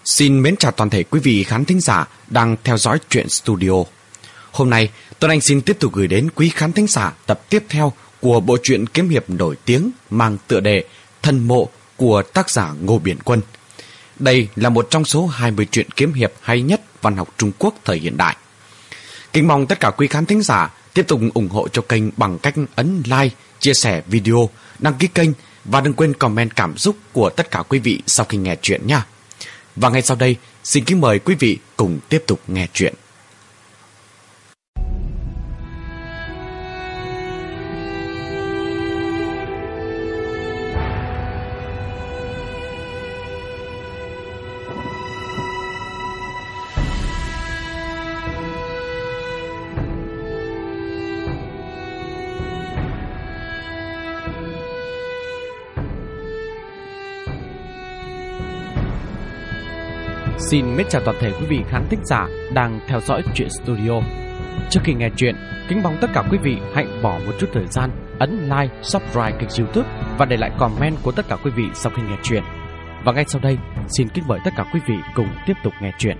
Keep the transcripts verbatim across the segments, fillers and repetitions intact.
Xin mến chào toàn thể quý vị khán thính giả đang theo dõi Truyện Studio. Hôm nay, Tuấn Anh xin tiếp tục gửi đến quý khán thính giả tập tiếp theo của bộ truyện kiếm hiệp nổi tiếng mang tựa đề Thần Mộ của tác giả Ngô Biển Quân. Đây là một trong số hai mươi truyện kiếm hiệp hay nhất văn học Trung Quốc thời hiện đại. Kính mong tất cả quý khán thính giả tiếp tục ủng hộ cho kênh bằng cách ấn like, chia sẻ video, đăng ký kênh và đừng quên comment cảm xúc của tất cả quý vị sau khi nghe truyện nha. Và ngay sau đây, xin kính mời quý vị cùng tiếp tục nghe truyện. Xin mến chào toàn thể quý vị khán thính giả đang theo dõi Truyện Studio. Trước khi nghe chuyện, kính mong tất cả quý vị hãy bỏ một chút thời gian ấn like, subscribe kênh YouTube và để lại comment của tất cả quý vị sau khi nghe chuyện. Và ngay sau đây, xin kính mời tất cả quý vị cùng tiếp tục nghe chuyện.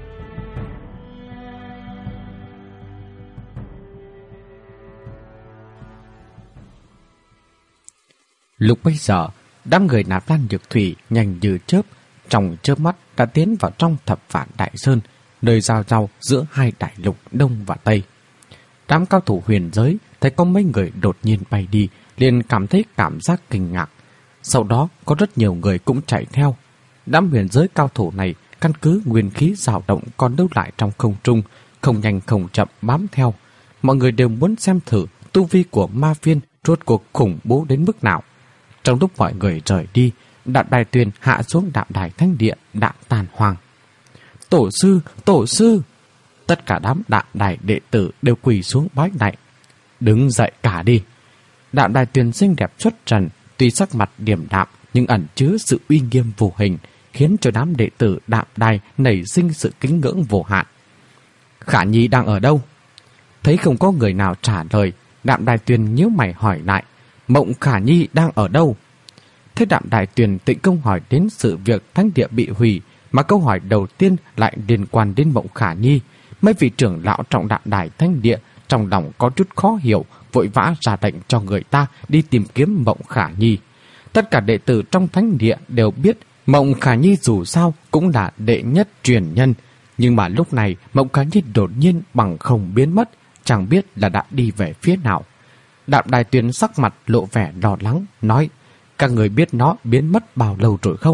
Lúc bấy giờ, đám người Nạp Lan Nhược Thủy nhanh như chớp, trong chớp mắt đã tiến vào trong Thập Vạn Đại Sơn, nơi giao nhau giữa hai đại lục Đông và Tây. Đám cao thủ huyền giới thấy có mấy người đột nhiên bay đi, liền cảm thấy cảm giác kinh ngạc. Sau đó có rất nhiều người cũng chạy theo. Đám huyền giới cao thủ này căn cứ nguyên khí dao động còn lưu lại trong không trung, không nhanh không chậm bám theo. Mọi người đều muốn xem thử tu vi của ma viên rốt cuộc khủng bố đến mức nào. Trong lúc mọi người rời đi, Đạm Đài Tuyền hạ xuống Đạm Đài Thánh Địa đã tàn hoang. Tổ sư, tổ sư! Tất cả đám Đạm Đài đệ tử đều quỳ xuống bái lạy. Đứng dậy cả đi! Đạm Đài Tuyền xinh đẹp xuất trần, tuy sắc mặt điềm đạm nhưng ẩn chứa sự uy nghiêm vô hình, khiến cho đám đệ tử Đạm Đài nảy sinh sự kính ngưỡng vô hạn. Khả Nhi đang ở đâu? Thấy không có người nào trả lời, Đạm Đài Tuyền nhíu mày hỏi lại, Mộng Khả Nhi đang ở đâu? Thế Đạm Đài Tuyền tịnh công hỏi đến sự việc thánh địa bị hủy, mà câu hỏi đầu tiên lại liên quan đến Mộng Khả Nhi. Mấy vị trưởng lão trong Đạm Đài Thánh Địa trong lòng có chút khó hiểu, vội vã ra lệnh cho người ta đi tìm kiếm Mộng Khả Nhi. Tất cả đệ tử trong Thánh Địa đều biết Mộng Khả Nhi dù sao cũng là đệ nhất truyền nhân, nhưng mà lúc này Mộng Khả Nhi đột nhiên bằng không biến mất, chẳng biết là đã đi về phía nào. Đạm Đài Tuyền sắc mặt lộ vẻ lo lắng, nói, các người biết nó biến mất bao lâu rồi không?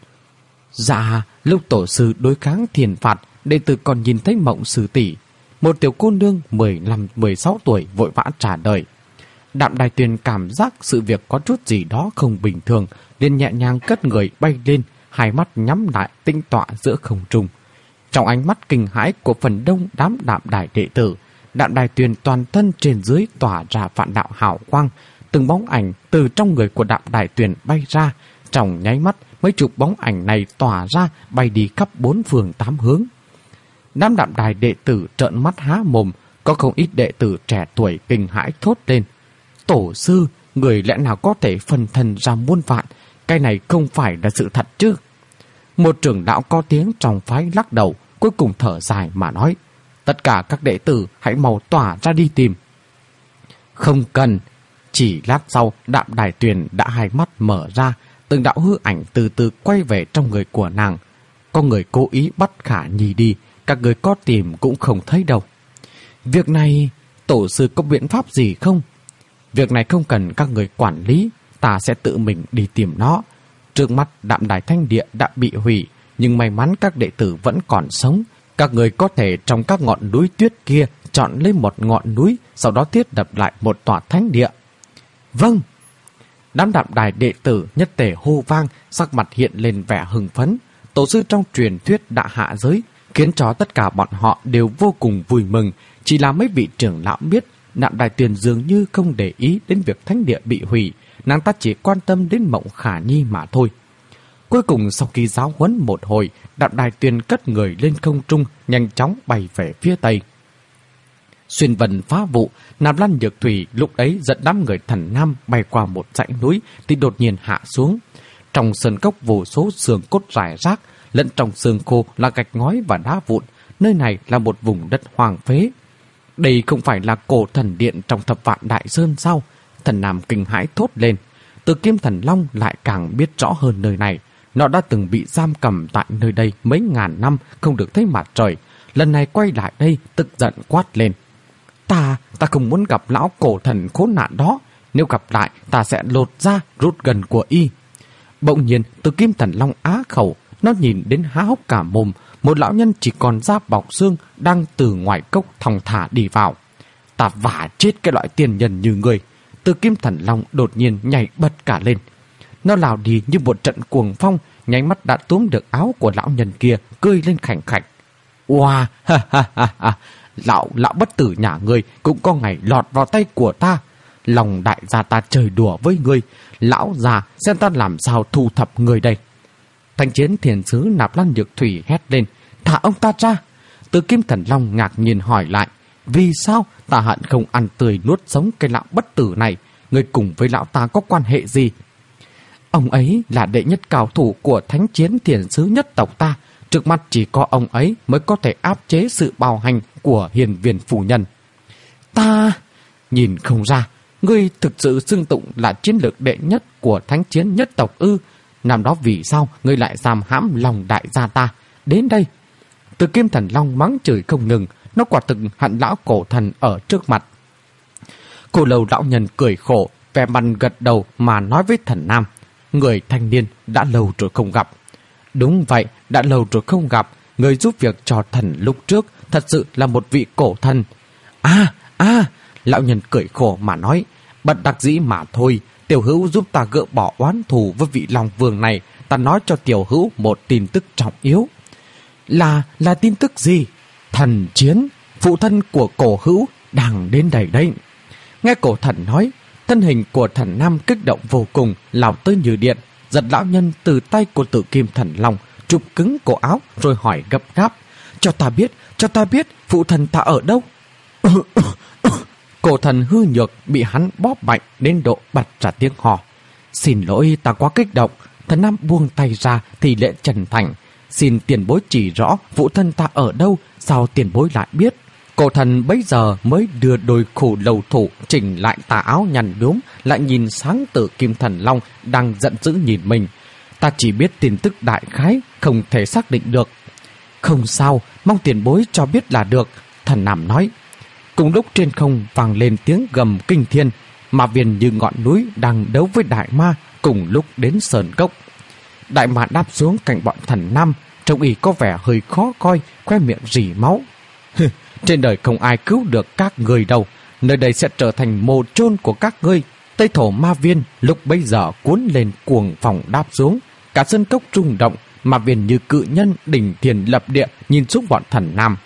Dạ, lúc tổ sư đối kháng thiền phạt, đệ tử còn nhìn thấy Mộng sư tỷ. Một tiểu cô nương mười lăm mười sáu tuổi vội vã trả lời. Đạm Đài Tuyền cảm giác sự việc có chút gì đó không bình thường, liền nhẹ nhàng cất người bay lên, hai mắt nhắm lại tinh tọa giữa không trung. Trong ánh mắt kinh hãi của phần đông đám Đạm Đài đệ tử, Đạm Đài Tuyền toàn thân trên dưới tỏa ra vạn đạo hào quang. Từng bóng ảnh từ trong người của Đạm Đài Tuyền bay ra, trong nháy mắt mấy chục bóng ảnh này tỏa ra bay đi khắp bốn phương tám hướng. Đám Đạm Đài đệ tử trợn mắt há mồm, có không ít đệ tử trẻ tuổi kinh hãi thốt lên. Tổ sư, người lẽ nào có thể phân thân ra muôn vạn, cái này không phải là sự thật chứ? Một trưởng lão có tiếng trong phái lắc đầu, cuối cùng thở dài mà nói, tất cả các đệ tử hãy mau tỏa ra đi tìm. Không cần. Chỉ lát sau, Đạm Đài Tuyền đã hai mắt mở ra, từng đạo hư ảnh từ từ quay về trong người của nàng. Có người cố ý bắt Khả Nhi đi, các người có tìm cũng không thấy đâu. Việc này, tổ sư có biện pháp gì không? Việc này không cần các người quản lý, ta sẽ tự mình đi tìm nó. Trước mắt Đạm Đài Thánh Địa đã bị hủy, nhưng may mắn các đệ tử vẫn còn sống. Các người có thể trong các ngọn núi tuyết kia chọn lấy một ngọn núi, sau đó thiết lập lại một tòa thánh địa. Vâng. Đám Đạm Đài đệ tử nhất tề hô vang, sắc mặt hiện lên vẻ hưng phấn. Tổ sư trong truyền thuyết đã hạ giới, khiến cho tất cả bọn họ đều vô cùng vui mừng. Chỉ là mấy vị trưởng lão biết Đạm Đài Tuyền dường như không để ý đến việc thánh địa bị hủy, nàng ta chỉ quan tâm đến Mộng Khả Nhi mà thôi. Cuối cùng sau khi giáo huấn một hồi, Đạm Đài Tuyền cất người lên không trung, nhanh chóng bay về phía tây. Xuyên vần phá vụ, Nạp Lan Nhược Thủy lúc ấy dẫn đám người thần nam bay qua một dãy núi thì đột nhiên hạ xuống. Trong sơn cốc vô số xương cốt rải rác, lẫn trong xương khô là gạch ngói và đá vụn. Nơi này là một vùng đất hoang phế. Đây không phải là cổ thần điện trong Thập Vạn Đại Sơn sao? Thần Nam kinh hãi thốt lên. Từ Kim Thần Long lại càng biết rõ hơn nơi này. Nó đã từng bị giam cầm tại nơi đây mấy ngàn năm, không được thấy mặt trời. Lần này quay lại đây, tức giận quát lên. Ta, ta không muốn gặp lão cổ thần khốn nạn đó. Nếu gặp lại, ta sẽ lột ra, rút gần của y. Bỗng nhiên, từ Kim Thần Long á khẩu, nó nhìn đến há hốc cả mồm. Một lão nhân chỉ còn da bọc xương đang từ ngoài cốc thong thả đi vào. Ta vả chết cái loại tiền nhân như người. Từ Kim Thần Long đột nhiên nhảy bật cả lên. Nó lao đi như một trận cuồng phong, nháy mắt đã túm được áo của lão nhân kia, cười lên khảnh khạch. Wow, ha ha ha ha, lão, lão bất tử nhà ngươi cũng có ngày lọt vào tay của ta. Lòng đại gia ta chơi đùa với ngươi, lão già xem ta làm sao thu thập ngươi đây. Thanh chiến thiền sứ Nạp Lan Nhược Thủy hét lên, thả ông ta ra. Từ Kim Thần Long ngạc nhiên hỏi lại, vì sao ta hận không ăn tươi nuốt sống cái lão bất tử này? Ngươi cùng với lão ta có quan hệ gì? Ông ấy là đệ nhất cao thủ của thánh chiến thiền sứ nhất tộc ta. Trước mắt chỉ có ông ấy mới có thể áp chế sự bạo hành của hiền viên phủ nhân. Ta nhìn không ra, ngươi thực sự xưng tụng là chiến lược đệ nhất của thánh chiến nhất tộc ư? Năm đó vì sao ngươi lại giam hãm lòng đại gia ta? Đến đây. Từ Kim Thần Long mắng chửi không ngừng. Nó quả thực hận lão cổ thần ở trước mặt. Cô Lâu lão nhân cười khổ, vẻ mặt gật đầu mà nói với Thần Nam. Người thanh niên đã lâu rồi không gặp. Đúng vậy, đã lâu rồi không gặp. Người giúp việc cho thần lúc trước thật sự là một vị cổ thần. À, à, lão nhân cười khổ mà nói. Bất đắc dĩ mà thôi. Tiểu hữu giúp ta gỡ bỏ oán thù với vị Long Vương này. Ta nói cho tiểu hữu một tin tức trọng yếu. Là, là tin tức gì? Thần chiến, phụ thân của cổ hữu đang đến đây đấy. Nghe cổ thần nói, thân hình của Thần Nam kích động vô cùng, lao tới như điện, giật lão nhân từ tay của Tử Kim Thần Long, chụp cứng cổ áo rồi hỏi gấp gáp. Cho ta biết, cho ta biết, phụ thân ta ở đâu? Cổ thần hư nhược bị hắn bóp mạnh đến độ bật ra tiếng hò. Xin lỗi, ta quá kích động. Thần Nam buông tay ra thì lễ trần thành. Xin tiền bối chỉ rõ phụ thân ta ở đâu, sao tiền bối lại biết? Cổ thần bấy giờ mới đưa đôi khổ lầu thủ chỉnh lại tà áo nhằn nhúm, lại nhìn sáng Tử Kim Thần Long đang giận dữ nhìn mình. Ta chỉ biết tin tức đại khái, không thể xác định được. Không sao, mong tiền bối cho biết là được, Thần Nam nói. Cùng lúc trên không vang lên tiếng gầm kinh thiên, Ma Viên như ngọn núi đang đấu với đại ma cùng lúc đến sơn cốc. Đại ma đáp xuống cạnh bọn Thần Nam, trông y có vẻ hơi khó coi, khoe miệng rỉ máu. Trên đời không ai cứu được các người đâu, nơi đây sẽ trở thành mồ chôn của các ngươi. Tây thổ Ma Viên lúc bấy giờ cuốn lên cuồng phòng đáp xuống, cả sân cốc rung động. Ma Viên như cự nhân đỉnh thiền lập địa nhìn xuống bọn Thần Nam.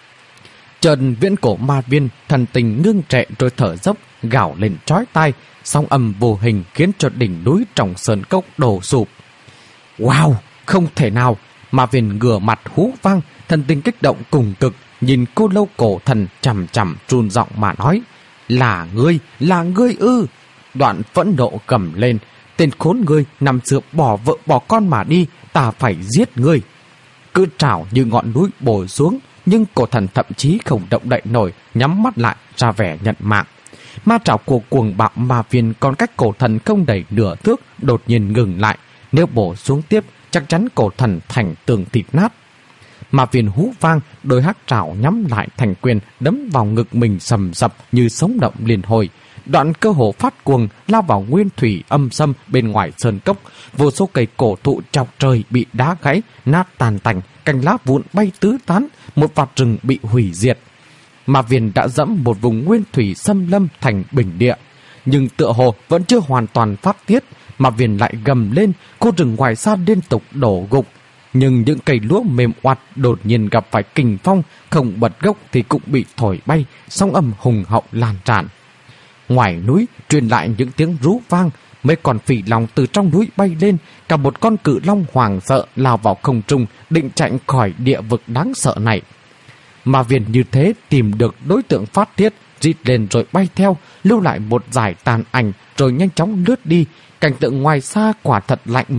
Trần viễn cổ Ma Viên thần tình ngưng trệ rồi thở dốc, gào lên chói tai, sóng âm vô hình khiến cho đỉnh núi trong sơn cốc đổ sụp. Wow, không thể nào! Ma Viên ngửa mặt hú vang, thần tình kích động cùng cực, nhìn Cô Lâu cổ thần chằm chằm run giọng mà nói. Là ngươi, là ngươi ư? Đoạn phẫn nộ gầm lên. Tên khốn ngươi nằm xưa bỏ vợ bỏ con mà đi, ta phải giết ngươi. Cứ trào như ngọn núi bổ xuống, nhưng cổ thần thậm chí không động đậy nổi, nhắm mắt lại ra vẻ nhận mạng. Ma trảo của cuồng bạo Ma Viên còn cách cổ thần không đầy nửa thước, đột nhiên ngừng lại. Nếu bổ xuống tiếp, chắc chắn cổ thần thành tường thịt nát. Ma Viên hú vang, đôi hắc trảo nhắm lại thành quyền, đấm vào ngực mình sầm sập như sống động liền hồi. Đoạn cơ hồ phát cuồng lao vào nguyên thủy âm sâm bên ngoài sơn cốc. Vô số cây cổ thụ chọc trời bị đá gãy nát tàn tành, cành lá vụn bay tứ tán, một vạt rừng bị hủy diệt. Ma Viên đã dẫm một vùng nguyên thủy xâm lâm thành bình địa, nhưng tựa hồ vẫn chưa hoàn toàn phát tiết. Ma Viên lại gầm lên, khu rừng ngoài xa liên tục đổ gục. Nhưng những cây lúa mềm oặt đột nhiên gặp phải kình phong, không bật gốc thì cũng bị thổi bay, sóng âm hùng hậu lan tràn. Ngoài núi truyền lại những tiếng rú vang, mấy con phỉ long từ trong núi bay lên, cả một con cự long hoảng sợ lao vào không trung, định chạy khỏi địa vực đáng sợ này. Ma Viên như thế tìm được đối tượng phát tiết, rít lên rồi bay theo, lưu lại một dải tàn ảnh rồi nhanh chóng lướt đi. Cảnh tượng ngoài xa quả thật lạnh mình.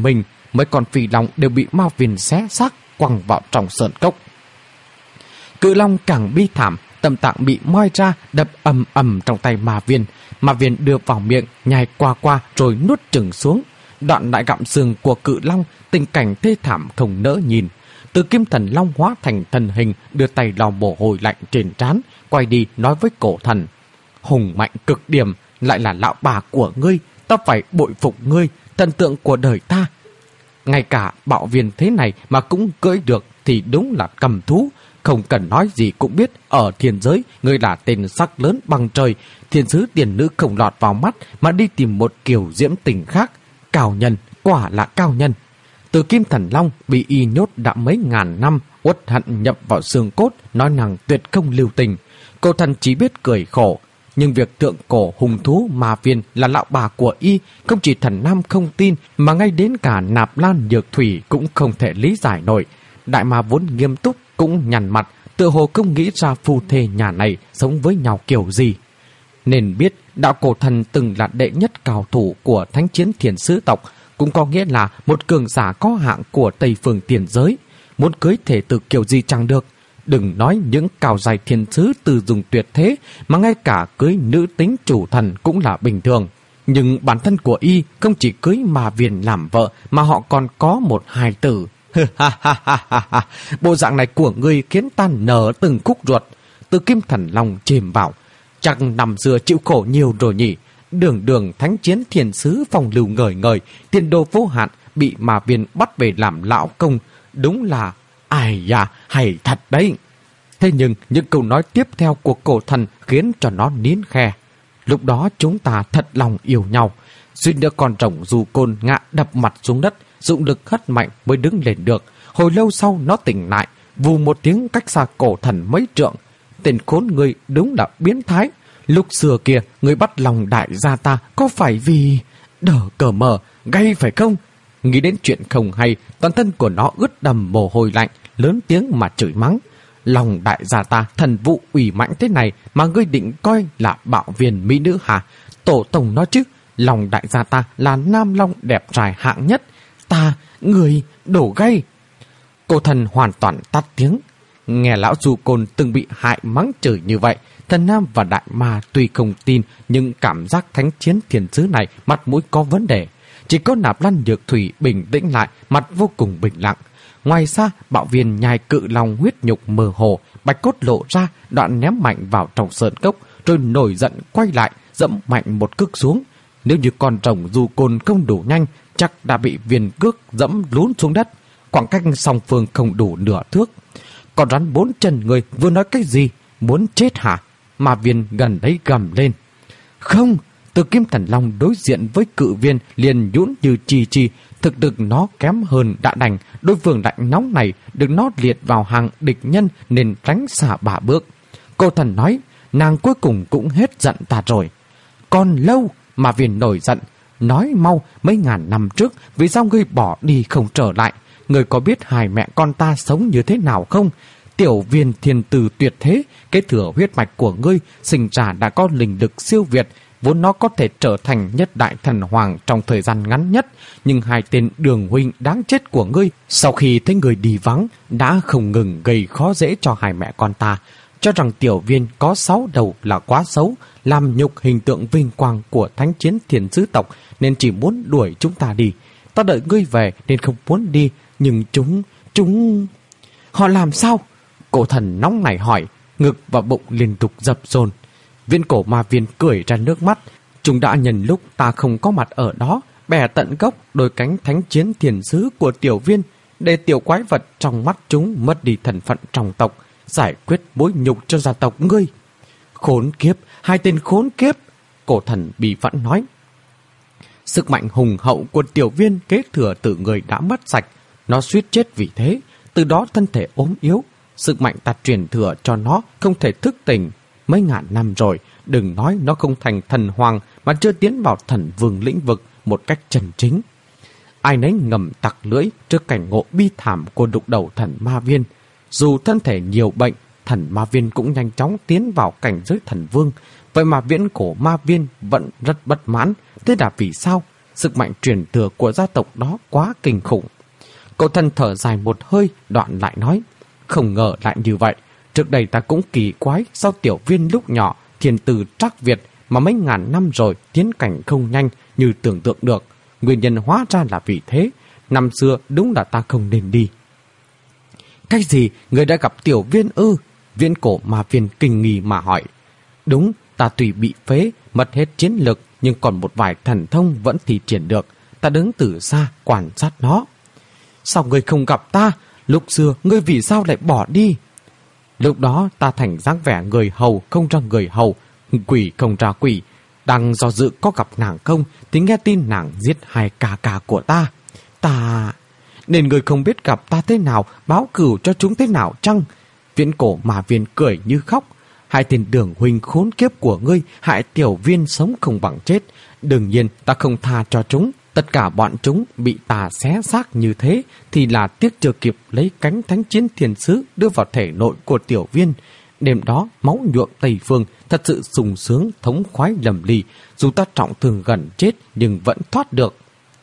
mấy con phi long đều bị ma viên xé xác quăng vào trong sơn cốc. Cự long càng bi thảm, tâm tạng bị moi ra đập ầm ầm trong tay ma viên. Ma viên đưa vào miệng, nhai qua qua rồi nuốt chửng xuống. Đoạn lại gặm xương của cự long, tình cảnh thê thảm không nỡ nhìn. Từ Kim Thần Long hóa thành thân hình, đưa tay lau mồ hôi lạnh trên trán, quay đi nói với cổ thần: hùng mạnh cực điểm, lại là lão bà của ngươi, ta phải bội phục ngươi, thần tượng của đời ta. Ngay cả bạo viên thế này mà cũng cưỡi được thì đúng là cầm thú. Không cần nói gì cũng biết, ở thiên giới ngươi là tên sắc lớn bằng trời, thiên sứ tiền nữ không lọt vào mắt mà đi tìm một kiểu diễm tình khác. Cao nhân, quả là cao nhân. Từ Kim Thần Long bị y nhốt đã mấy ngàn năm, uất hận nhập vào xương cốt, nói năng tuyệt không lưu tình. Cô thần chỉ biết cười khổ. Nhưng việc tượng cổ hùng thú ma viên là lão bà của y, không chỉ thần nam không tin, mà ngay đến cả Nạp Lan Nhược Thủy cũng không thể lý giải nổi. Đại ma vốn nghiêm túc cũng nhằn mặt, tựa hồ không nghĩ ra phu thê nhà này sống với nhau kiểu gì. Nên biết đạo cổ thần từng là đệ nhất cao thủ của thánh chiến thiền sứ tộc, cũng có nghĩa là một cường giả có hạng của Tây Phương tiền giới. Muốn cưới thể tử kiểu gì chẳng được. Đừng nói những cao dài thiên sứ từ dùng tuyệt thế, mà ngay cả cưới nữ tính chủ thần cũng là bình thường. Nhưng bản thân của y không chỉ cưới ma viên làm vợ, mà họ còn có một hài tử. Bộ dạng này của ngươi khiến ta nở từng khúc ruột. Từ Kim Thần Long chìm vào: chắc năm xưa chịu khổ nhiều rồi nhỉ. Đường đường thánh chiến thiền sứ phong lưu ngời ngời, tiền đồ vô hạn, bị ma viên bắt về làm lão công. Đúng là ai da, hay thật đấy. Thế nhưng những câu nói tiếp theo của cổ thần khiến cho nó nín khe. Lúc đó chúng ta thật lòng yêu nhau. Suýt nữa con rồng du côn ngã đập mặt xuống đất, dụng lực hất mạnh mới đứng lên được. Hồi lâu sau nó tỉnh lại, vù một tiếng cách xa cổ thần mấy trượng. Tên khốn người đúng là biến thái. Lúc xưa kia người bắt lòng đại gia ta có phải vì đờ cờ mờ gay phải không? Nghĩ đến chuyện không hay, toàn thân của nó ướt đầm mồ hôi lạnh, lớn tiếng mà chửi mắng: lòng đại gia ta thần vụ ủy mãnh thế này mà ngươi định coi là bạo viên mỹ nữ hả? Tổ tông nói chứ, lòng đại gia ta là nam long đẹp trai hạng nhất. Ta, người, đổ gay. Cô thần hoàn toàn tắt tiếng. Nghe lão du côn từng bị hại mắng chửi như vậy, thần nam và đại ma tuy không tin, nhưng cảm giác thánh chiến thiền sứ này mặt mũi có vấn đề. Chỉ có Nạp Lan Nhược Thủy bình tĩnh lại, mặt vô cùng bình lặng. Ngoài xa, bạo viên nhai cự long huyết nhục mơ hồ, bạch cốt lộ ra, đoạn ném mạnh vào trong sơn cốc, rồi nổi giận quay lại, dẫm mạnh một cước xuống. Nếu như con rồng du côn không đủ nhanh, chắc đã bị viên cước dẫm lún xuống đất. Khoảng cách song phương không đủ nửa thước. Con rắn bốn chân người vừa nói cái gì? Muốn chết hả? Mà viên gần đấy gầm lên: không! Từ Kim Thần Long đối diện với cự viên liền nhũn như chi chi. Thực lực nó kém hơn đã đành, đối phương đại nóng này được nó liệt vào hàng địch nhân nên tránh xa ba bước. Cô thần nói: nàng cuối cùng cũng hết giận ta rồi. Còn lâu! Mà viên nổi giận: nói mau, mấy ngàn năm trước vì sao ngươi bỏ đi không trở lại? Ngươi có biết hai mẹ con ta sống như thế nào không? Tiểu viên thiên tử tuyệt thế, kế thừa huyết mạch của ngươi, sinh ra đã có linh lực siêu việt, vốn nó có thể trở thành nhất đại thần hoàng trong thời gian ngắn nhất. Nhưng hai tên đường huynh đáng chết của ngươi, sau khi thấy người đi vắng, đã không ngừng gây khó dễ cho hai mẹ con ta. Cho rằng tiểu viên có sáu đầu là quá xấu, làm nhục hình tượng vinh quang của thánh chiến thiền sứ tộc, nên chỉ muốn đuổi chúng ta đi. Ta đợi ngươi về nên không muốn đi, nhưng chúng, chúng... Họ làm sao? Cổ thần nóng nảy hỏi, ngực và bụng liên tục dập dồn. Viên cổ ma viên cười ra nước mắt. Chúng đã nhân lúc ta không có mặt ở đó, bẻ tận gốc đôi cánh thánh chiến thiền sứ của tiểu viên, để tiểu quái vật trong mắt chúng mất đi thần phận trong tộc, giải quyết mối nhục cho gia tộc ngươi. Khốn kiếp, hai tên khốn kiếp! Cổ thần bị phẫn nói. Sức mạnh hùng hậu của tiểu viên kế thừa từ người đã mất sạch, nó suýt chết vì thế, từ đó thân thể ốm yếu. Sức mạnh ta truyền thừa cho nó không thể thức tỉnh. Mấy ngàn năm rồi, đừng nói nó không thành thần hoàng mà chưa tiến vào thần vương lĩnh vực một cách chân chính. Ai nấy ngầm tặc lưỡi trước cảnh ngộ bi thảm của đục đầu thần ma viên. Dù thân thể nhiều bệnh, thần ma viên cũng nhanh chóng tiến vào cảnh giới thần vương. Vậy mà viễn cổ ma viên vẫn rất bất mãn. Thế là vì sao? sức mạnh truyền thừa của gia tộc đó quá kinh khủng. Cậu thần thở dài một hơi, đoạn lại nói, không ngờ lại như vậy. Trước đây ta cũng kỳ quái sao tiểu viên lúc nhỏ thiên tư trắc Việt mà mấy ngàn năm rồi tiến cảnh không nhanh như tưởng tượng được. Nguyên nhân hóa ra là vì thế. Năm xưa đúng là ta không nên đi. Cái gì? Người đã gặp tiểu viên ư? Viên cổ mà viên kinh nghi mà hỏi. Đúng, ta tuy bị phế, mất hết chiến lực, nhưng còn một vài thần thông vẫn thi triển được. Ta đứng từ xa quan sát nó. Sao ngươi không gặp ta? Lúc xưa ngươi vì sao lại bỏ đi? Lúc đó ta thành dáng vẻ người hầu không ra người hầu, quỷ không ra quỷ. Đang do dự có gặp nàng không thì nghe tin nàng giết hai ca ca của ta. Ta... Nên ngươi không biết gặp ta thế nào, báo cửu cho chúng thế nào chăng? Viễn cổ mà viên cười như khóc. Hai tên đường huynh khốn kiếp của ngươi hại tiểu viên sống không bằng chết. Đương nhiên ta không tha cho chúng. Tất cả bọn chúng bị ta xé xác như thế thì là tiếc chưa kịp lấy cánh thánh chiến thiên sứ đưa vào thể nội của tiểu viên. Đêm đó máu nhuộm Tây Phương, thật sự sung sướng thống khoái lầm lì. Dù ta trọng thương gần chết nhưng vẫn thoát được.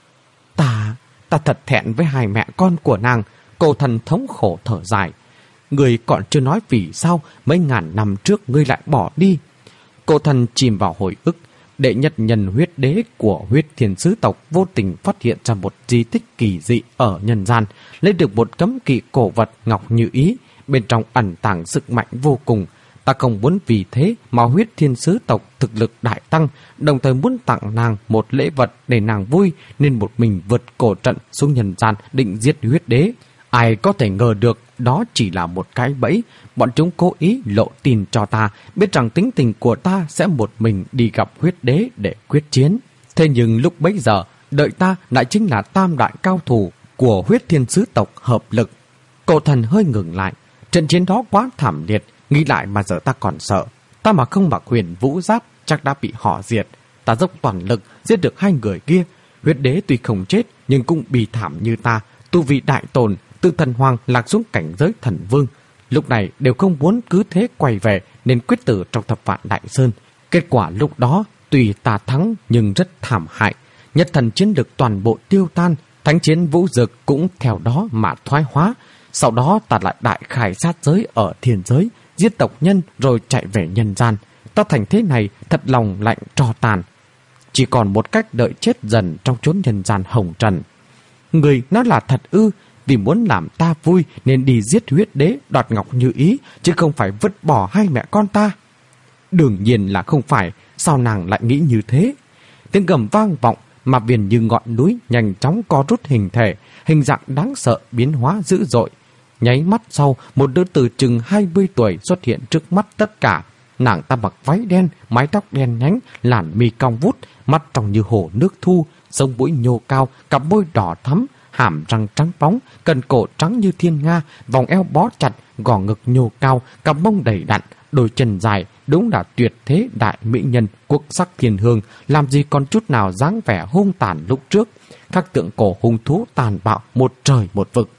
Ta, ta thật thẹn với hai mẹ con của nàng. Cô thần thống khổ thở dài. Ngươi còn chưa nói vì sao mấy ngàn năm trước ngươi lại bỏ đi. Cô thần chìm vào hồi ức. Đệ nhất nhân huyết đế của huyết thiên sứ tộc vô tình phát hiện ra một di tích kỳ dị ở nhân gian, lấy được một cấm kỵ cổ vật ngọc như ý, bên trong ẩn tàng sức mạnh vô cùng. Ta không muốn vì thế mà huyết thiên sứ tộc thực lực đại tăng, đồng thời muốn tặng nàng một lễ vật để nàng vui, nên một mình vượt cổ trận xuống nhân gian định giết huyết đế. Ai có thể ngờ được đó chỉ là một cái bẫy. Bọn chúng cố ý lộ tin cho ta, biết rằng tính tình của ta sẽ một mình đi gặp huyết đế để quyết chiến. Thế nhưng lúc bấy giờ, đợi ta lại chính là tam đại cao thủ của huyết thiên sứ tộc hợp lực. Cậu thần hơi ngừng lại. Trận chiến đó quá thảm liệt, nghĩ lại mà giờ ta còn sợ. Ta mà không mặc huyền vũ giáp chắc đã bị họ diệt. Ta dốc toàn lực giết được hai người kia. Huyết đế tuy không chết nhưng cũng bị thảm như ta, tu vi đại tồn, từ thần hoàng lạc xuống cảnh giới thần vương. Lúc này đều không muốn cứ thế quay về nên quyết tử trong thập vạn đại sơn. Kết quả lúc đó tuy ta thắng nhưng rất thảm hại. Nhất thần chiến lực toàn bộ tiêu tan, thánh chiến vũ dực cũng theo đó mà thoái hóa. Sau đó ta lại đại khai sát giới ở thiên giới, giết tộc nhân rồi chạy về nhân gian. Ta thành thế này thật lòng lạnh tro tàn. Chỉ còn một cách đợi chết dần trong chốn nhân gian hồng trần. Người nói là thật ư? Vì muốn làm ta vui nên đi giết huyết đế đoạt ngọc như ý, chứ không phải vứt bỏ hai mẹ con ta. Đương nhiên là không phải. Sao nàng lại nghĩ như thế? Tiếng gầm vang vọng, mà viền như ngọn núi nhanh chóng co rút hình thể, hình dạng đáng sợ biến hóa dữ dội. Nháy mắt sau, một đứa từ chừng hai mươi tuổi xuất hiện trước mắt tất cả. Nàng ta mặc váy đen, mái tóc đen nhánh, làn mi cong vút, mắt trong như hồ nước thu, sống mũi nhô cao, cặp môi đỏ thắm, hàm răng trắng bóng, cần cổ trắng như thiên nga, vòng eo bó chặt, gò ngực nhô cao, cặp mông đầy đặn, đôi chân dài, đúng là tuyệt thế đại mỹ nhân quốc sắc thiên hương, làm gì còn chút nào dáng vẻ hung tàn lúc trước. Các tượng cổ hung thú tàn bạo một trời một vực.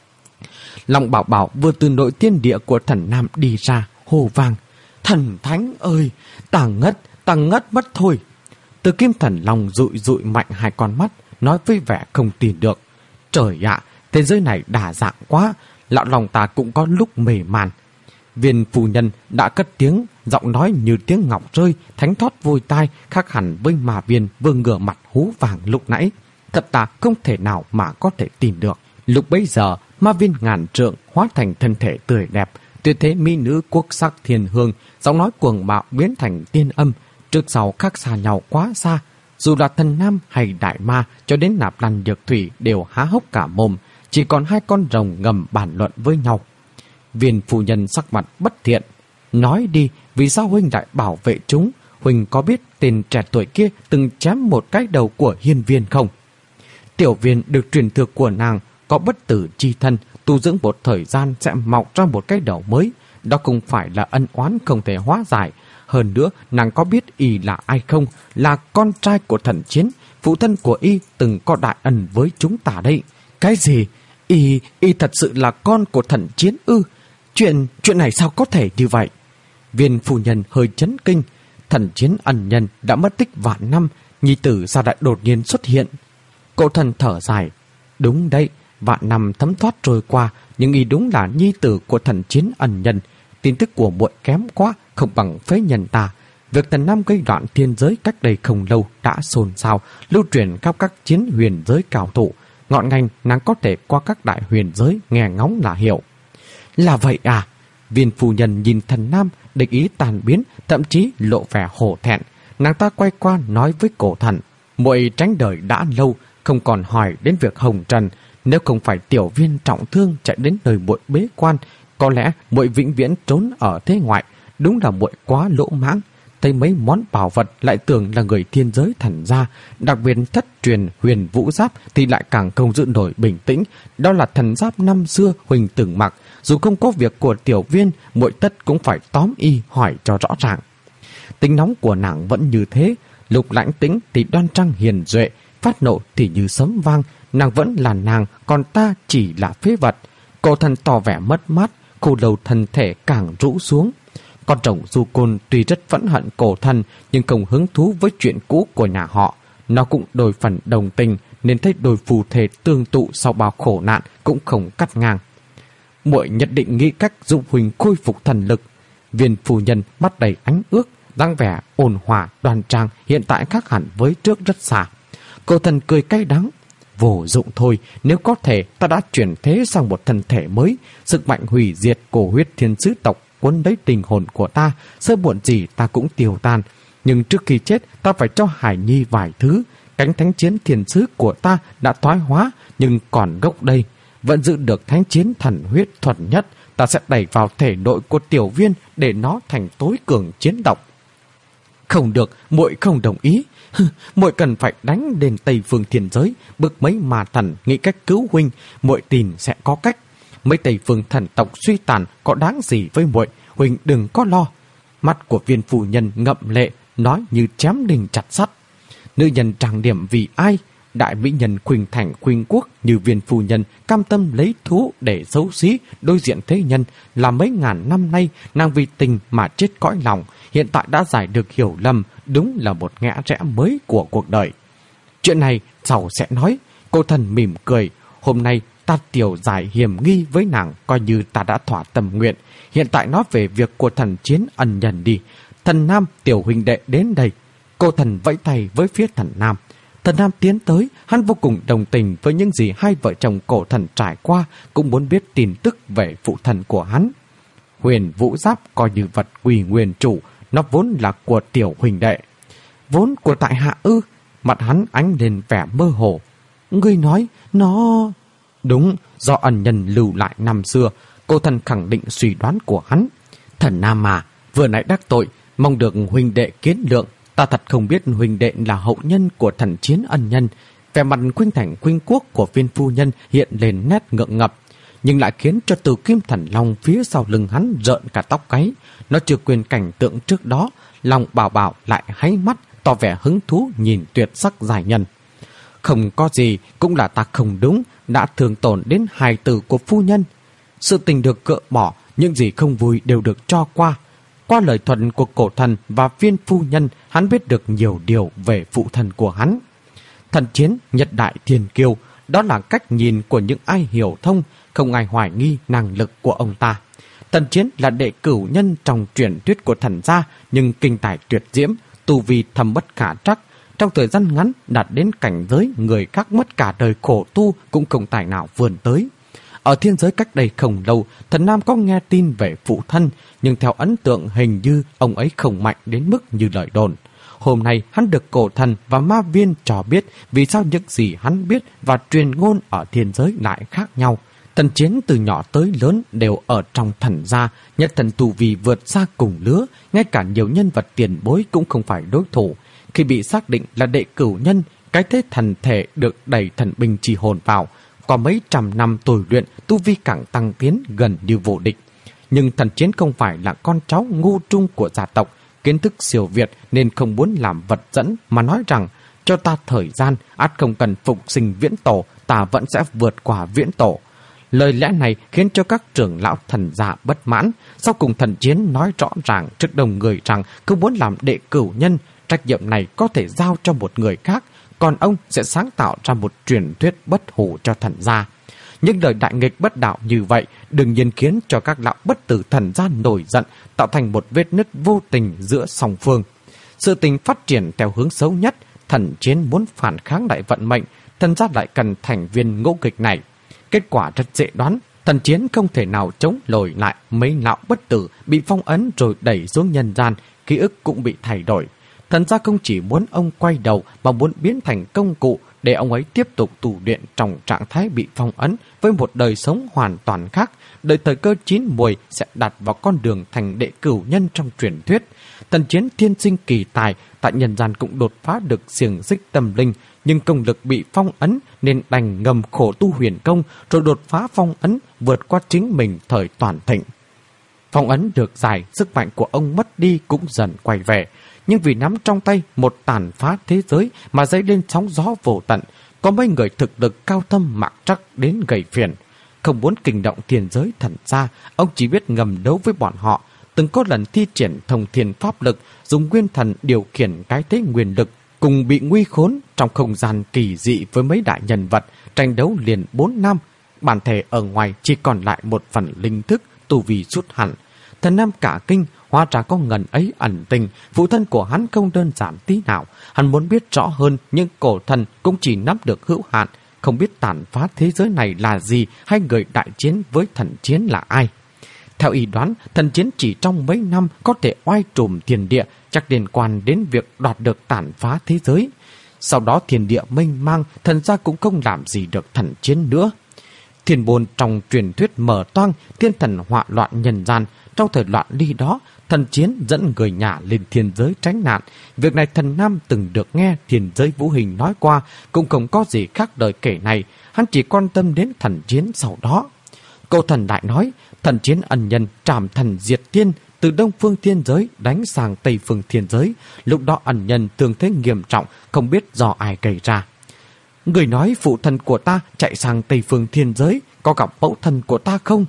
Long Bảo Bảo vừa từ nội tiên địa của thần nam đi ra, hô vang: Thần thánh ơi, ta ngất, ta ngất mất thôi. Từ Kim Thần Long dụi dụi mạnh hai con mắt, nói với vẻ không tin được: Trời ạ, thế giới này đa dạng quá, lão lòng ta cũng có lúc mề màn. Viên phu nhân đã cất tiếng, giọng nói như tiếng ngọc rơi, thánh thót vui tai, khác hẳn với mà viên vừa ngửa mặt hú vàng lúc nãy. Thật ta không thể nào mà có thể tin được. Lúc bấy giờ, ma viên ngàn trượng hóa thành thân thể tươi đẹp, tuyệt thế mỹ nữ quốc sắc thiên hương, giọng nói cuồng bạo biến thành tiên âm, trước sau khác xa nhau quá xa. Dù là thần nam hay đại ma, cho đến Nạp Lan Nhược Thủy đều há hốc cả mồm, chỉ còn hai con rồng ngầm bàn luận với nhau. Viên phu nhân sắc mặt bất thiện: Nói đi, vì sao huynh lại bảo vệ chúng? Huynh có biết tên trẻ tuổi kia từng chém một cái đầu của hiên viên không? Tiểu viên được truyền thừa của nàng có bất tử chi thân, tu dưỡng một thời gian sẽ mọc ra một cái đầu mới. Đó không phải là ân oán không thể hóa giải. Hơn nữa, nàng có biết y là ai không? Là con trai của thần chiến. Phụ thân của y từng có đại ân với chúng ta đây. Cái gì? Y, y thật sự là con của thần chiến ư? Chuyện, chuyện này sao có thể như vậy? Viên phu nhân hơi chấn kinh. Thần chiến ân nhân đã mất tích vạn năm, nhi tử sao lại đột nhiên xuất hiện? Cổ thần thở dài. Đúng đấy, vạn năm thấm thoát trôi qua, nhưng y đúng là nhi tử của thần chiến ân nhân. Tin tức của muội kém quá, không bằng phế nhân ta. Việc Tần Nam gây loạn thiên giới cách đây không lâu đã xôn xao, lưu truyền khắp các chiến huyền giới cao thủ. Ngọn ngành nàng có thể qua các đại huyền giới nghe ngóng là hiểu. Là vậy à? Viên phu nhân nhìn Thần Nam, địch ý tàn biến, thậm chí lộ vẻ hổ thẹn. Nàng ta quay qua nói với cổ thần: muội tránh đời đã lâu, không còn hỏi đến việc hồng trần. Nếu không phải tiểu viên trọng thương chạy đến nơi muội bế quan, có lẽ muội vĩnh viễn trốn ở thế ngoại. Đúng là muội quá lỗ mãng. Thấy mấy món bảo vật lại tưởng là người thiên giới thần gia, đặc biệt thất truyền huyền vũ giáp thì lại càng không giữ nổi bình tĩnh. Đó là thần giáp năm xưa huỳnh từng mặc, dù không có việc của tiểu viên, muội tất cũng phải tóm y hỏi cho rõ ràng. Tính nóng của nàng vẫn như thế, lúc lãnh tĩnh thì đoan trang hiền duệ, phát nộ thì như sấm vang. Nàng vẫn là nàng, còn ta chỉ là phế vật. Cổ thần tỏ vẻ mất mát, khô đầu thân thể càng rũ xuống. Con rồng Du Côn tuy rất phẫn hận cổ thần, nhưng không hứng thú với chuyện cũ của nhà họ. Nó cũng đôi phần đồng tình, nên thấy đôi phù thể tương tụ sau bao khổ nạn cũng không cắt ngang. Muội nhất định nghĩ cách giúp huynh khôi phục thần lực. Viên phu nhân mắt đầy ánh ước, dáng vẻ ôn hòa đoan trang hiện tại khác hẳn với trước rất xa. Cổ thần cười cay đắng. Vô dụng thôi, nếu có thể ta đã chuyển thế sang một thân thể mới. Sức mạnh hủy diệt cổ huyết thiên sứ tộc cuốn lấy tình hồn của ta, sớm muộn gì ta cũng tiêu tan. Nhưng trước khi chết, ta phải cho Hải Nhi vài thứ. Cánh thánh chiến thiên sứ của ta đã thoái hóa, nhưng còn gốc đây vẫn giữ được thánh chiến thần huyết thuần nhất. Ta sẽ đẩy vào thể nội của tiểu viên để nó thành tối cường chiến độc. Không được, muội không đồng ý. Muội cần phải đánh đến Tây Phương thiên giới, bức mấy ma thần nghĩ cách cứu huynh. Muội tin sẽ có cách. Mấy Tây Phương thần tộc suy tàn có đáng gì với muội, huynh đừng có lo. Mắt của viên phu nhân ngậm lệ, nói như chém đinh chặt sắt. Nữ nhân trang điểm vì ai? Đại mỹ nhân khuynh thành khuynh quốc như viên phu nhân cam tâm lấy thú để xấu xí đối diện thế nhân. Là mấy ngàn năm nay nàng vì tình mà chết cõi lòng, hiện tại đã giải được hiểu lầm, đúng là một ngã rẽ mới của cuộc đời. Chuyện này sau sẽ nói. Cô thần mỉm cười. Hôm nay ta tiểu giải hiểm nghi với nàng, coi như ta đã thỏa tâm nguyện. Hiện tại nói về việc của thần chiến ân nhân đi. Thần Nam tiểu huynh đệ đến đây. Cô thần vẫy tay với phía thần Nam. Thần Nam tiến tới, hắn vô cùng đồng tình với những gì hai vợ chồng cổ thần trải qua, cũng muốn biết tin tức về phụ thần của hắn. Huyền vũ giáp coi như vật quỳ nguyên chủ, nó vốn là của tiểu huynh đệ. Vốn của tại hạ ư? Mặt hắn ánh lên vẻ mơ hồ. Ngươi nói nó... Đúng, do ân nhân lưu lại năm xưa. Cô thần khẳng định suy đoán của hắn. Thần Nam mà, vừa nãy đắc tội, mong được huynh đệ kiến lượng. Ta thật không biết huynh đệ là hậu nhân của thần chiến ân nhân. Vẻ mặt khuynh thành khuynh quốc của viên phu nhân hiện lên nét ngượng ngập, nhưng lại khiến cho Từ Kim Thần Long phía sau lưng hắn rợn cả tóc gáy. Nó chưa quên cảnh tượng trước đó, lòng bảo bảo lại háy mắt, tỏ vẻ hứng thú nhìn tuyệt sắc giải nhân. Không có gì, cũng là ta không đúng, đã thương tổn đến hài tử của phu nhân. Sự tình được cỡ bỏ, những gì không vui đều được cho qua. Qua lời thuận của cổ thần và viên phu nhân, hắn biết được nhiều điều về phụ thần của hắn. Thần chiến nhật đại thiên kiêu, đó là cách nhìn của những ai hiểu thông, không ai hoài nghi năng lực của ông ta. Thần chiến là đệ cửu nhân trong truyền thuyết của thần gia, nhưng kinh tài tuyệt diễm, tu vi thâm bất khả trắc. Trong thời gian ngắn đạt đến cảnh giới người khác mất cả đời khổ tu cũng không tài nào vươn tới. Ở thiên giới cách đây không lâu, thần Nam có nghe tin về phụ thân, nhưng theo ấn tượng hình như ông ấy không mạnh đến mức như lời đồn. Hôm nay hắn được cổ thần và ma viên cho biết vì sao những gì hắn biết và truyền ngôn ở thiên giới lại khác nhau. Thần chiến từ nhỏ tới lớn đều ở trong thần gia, nhất thần tu vi vượt xa cùng lứa, ngay cả nhiều nhân vật tiền bối cũng không phải đối thủ. Khi bị xác định là đệ cửu nhân, cái thế thần thể được đẩy thần binh trì hồn vào. Qua mấy trăm năm tu luyện, tu vi càng tăng tiến gần như vô địch. Nhưng thần chiến không phải là con cháu ngu trung của gia tộc, kiến thức siêu việt nên không muốn làm vật dẫn mà nói rằng cho ta thời gian, ắt không cần phục sinh viễn tổ, ta vẫn sẽ vượt qua viễn tổ. Lời lẽ này khiến cho các trưởng lão thần gia bất mãn. Sau cùng thần chiến nói rõ ràng trước đông người rằng không muốn làm đệ cửu nhân. trách nhiệm này có thể giao cho một người khác, còn ông sẽ sáng tạo ra một truyền thuyết bất hủ cho thần gia. Những lời đại nghịch bất đạo như vậy đương nhiên khiến cho các lão bất tử thần gia nổi giận, tạo thành một vết nứt vô tình giữa song phương. Sự tình phát triển theo hướng xấu nhất, Thần Chiến muốn phản kháng lại vận mệnh, thần gia lại cần thành viên ngỗ nghịch này. Kết quả rất dễ đoán, Thần Chiến không thể nào chống lồi lại mấy lão bất tử bị phong ấn rồi đẩy xuống nhân gian, ký ức cũng bị thay đổi. Thần gia không chỉ muốn ông quay đầu mà muốn biến thành công cụ để ông ấy tiếp tục tù luyện trong trạng thái bị phong ấn với một đời sống hoàn toàn khác, đợi thời cơ chín muồi sẽ đặt vào con đường thành đệ cửu nhân trong truyền thuyết. Thần Chiến thiên sinh kỳ tài, tại nhân gian cũng đột phá được xiềng xích tâm linh, nhưng công lực bị phong ấn nên đành ngầm khổ tu huyền công rồi đột phá phong ấn, vượt qua chính mình thời toàn thịnh. Phong ấn được giải, sức mạnh của ông mất đi cũng dần quay về, nhưng vì nắm trong tay một tàn phá thế giới mà dấy lên sóng gió vô tận, có mấy người thực lực cao thâm mặc trắc đến gầy phiền. Không muốn kinh động thiên giới thần gia, ông chỉ biết ngầm đấu với bọn họ, từng có lần thi triển thông thiên pháp lực, dùng nguyên thần điều khiển cái thế nguyên lực, cùng bị nguy khốn trong không gian kỳ dị với mấy đại nhân vật, tranh đấu liền bốn năm. Bản thể ở ngoài chỉ còn lại một phần linh thức, tu vi rút hẳn. Thần Nam cả kinh, hóa ra có ngần ấy ẩn tình, phụ thân của hắn không đơn giản tí nào. Hắn muốn biết rõ hơn, nhưng cổ thần cũng chỉ nắm được hữu hạn, không biết tàn phá thế giới này là gì hay người đại chiến với Thần Chiến là ai. Theo ý đoán, Thần Chiến chỉ trong mấy năm có thể oai trùm thiên địa, chắc liên quan đến việc đoạt được tàn phá thế giới. Sau đó thiên địa mênh mang, thần gia cũng không làm gì được Thần Chiến nữa. Thiên bồn trong truyền thuyết mở toang, thiên thần họa loạn nhân gian. Trong thời loạn ly đó, Thần Chiến dẫn người nhà lên thiên giới tránh nạn. Việc này Thần Nam từng được nghe thiên giới Vũ Hình nói qua, cũng không có gì khác đời kể này. Hắn chỉ quan tâm đến Thần Chiến sau đó. Cô thần đại nói, Thần Chiến ân nhân trảm thần diệt thiên, từ đông phương thiên giới đánh sang tây phương thiên giới. Lúc đó ân nhân thương thế nghiêm trọng, không biết do ai gây ra. Người nói phụ thân của ta chạy sang tây phương thiên giới, có gặp mẫu thân của ta không?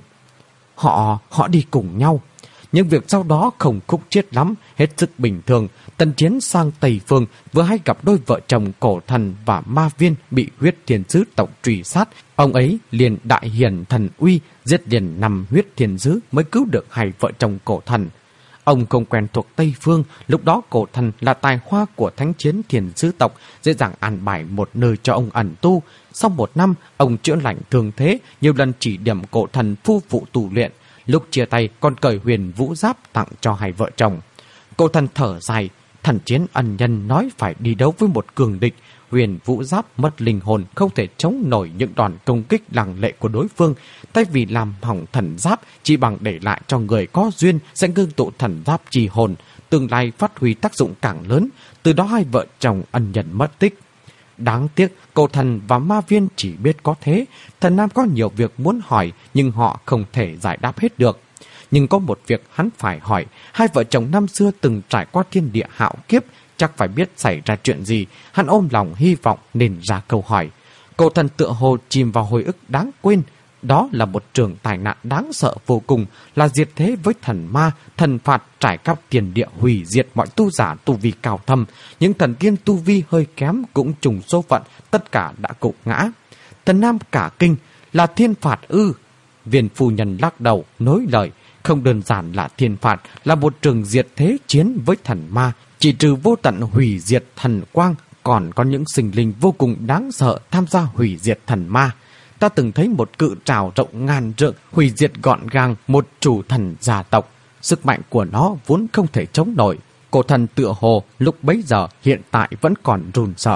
Họ, họ đi cùng nhau. Nhưng việc sau đó không khúc chiết lắm, hết sức bình thường. Thần Chiến sang Tây Phương vừa hay gặp đôi vợ chồng cổ thần và ma viên bị huyết thiên sứ tộc truy sát. Ông ấy liền đại hiển thần uy, giết liền năm huyết thiên sứ mới cứu được hai vợ chồng cổ thần. Ông không quen thuộc Tây Phương, lúc đó cổ thần là tài hoa của thánh chiến thiên sứ tộc, dễ dàng an bài một nơi cho ông ẩn tu. Sau một năm, ông chữa lành thương thế, nhiều lần chỉ điểm cổ thần phu phụ tu luyện. Lúc chia tay còn cởi huyền vũ giáp tặng cho hai vợ chồng. Cổ thần thở dài, Thần Chiến ân nhân nói phải đi đấu với một cường địch. Huyền vũ giáp mất linh hồn, không thể chống nổi những đòn công kích lăng lệ của đối phương. Thay vì làm hỏng thần giáp, chỉ bằng để lại cho người có duyên sẽ ngưng tụ thần giáp trì hồn, tương lai phát huy tác dụng càng lớn. Từ đó hai vợ chồng ân nhân mất tích. Đáng tiếc, cổ thần và ma viên chỉ biết có thế. Thần Nam có nhiều việc muốn hỏi, nhưng họ không thể giải đáp hết được. Nhưng có một việc hắn phải hỏi, hai vợ chồng năm xưa từng trải qua thiên địa hạo kiếp, chắc phải biết xảy ra chuyện gì. Hắn ôm lòng hy vọng nên ra câu hỏi. Cổ thần tựa hồ chìm vào hồi ức đáng quên. Đó là một trường tai nạn đáng sợ vô cùng, là diệt thế với thần ma, thần phạt trải khắp tiền địa, hủy diệt mọi tu giả tu vi cao thâm. Những thần tiên tu vi hơi kém cũng trùng số phận, tất cả đã cục ngã. Thần Nam cả kinh, là thiên phạt ư? Viên phu nhân lắc đầu, nối lời, không đơn giản là thiên phạt, là một trường diệt thế chiến với thần ma, chỉ trừ vô tận hủy diệt thần quang, còn có những sinh linh vô cùng đáng sợ tham gia hủy diệt thần ma. Ta từng thấy một cự trảo rộng ngàn trượng hủy diệt gọn gàng một chủ thần gia tộc. Sức mạnh của nó vốn không thể chống nổi. Cổ thần tựa hồ lúc bấy giờ hiện tại vẫn còn run sợ.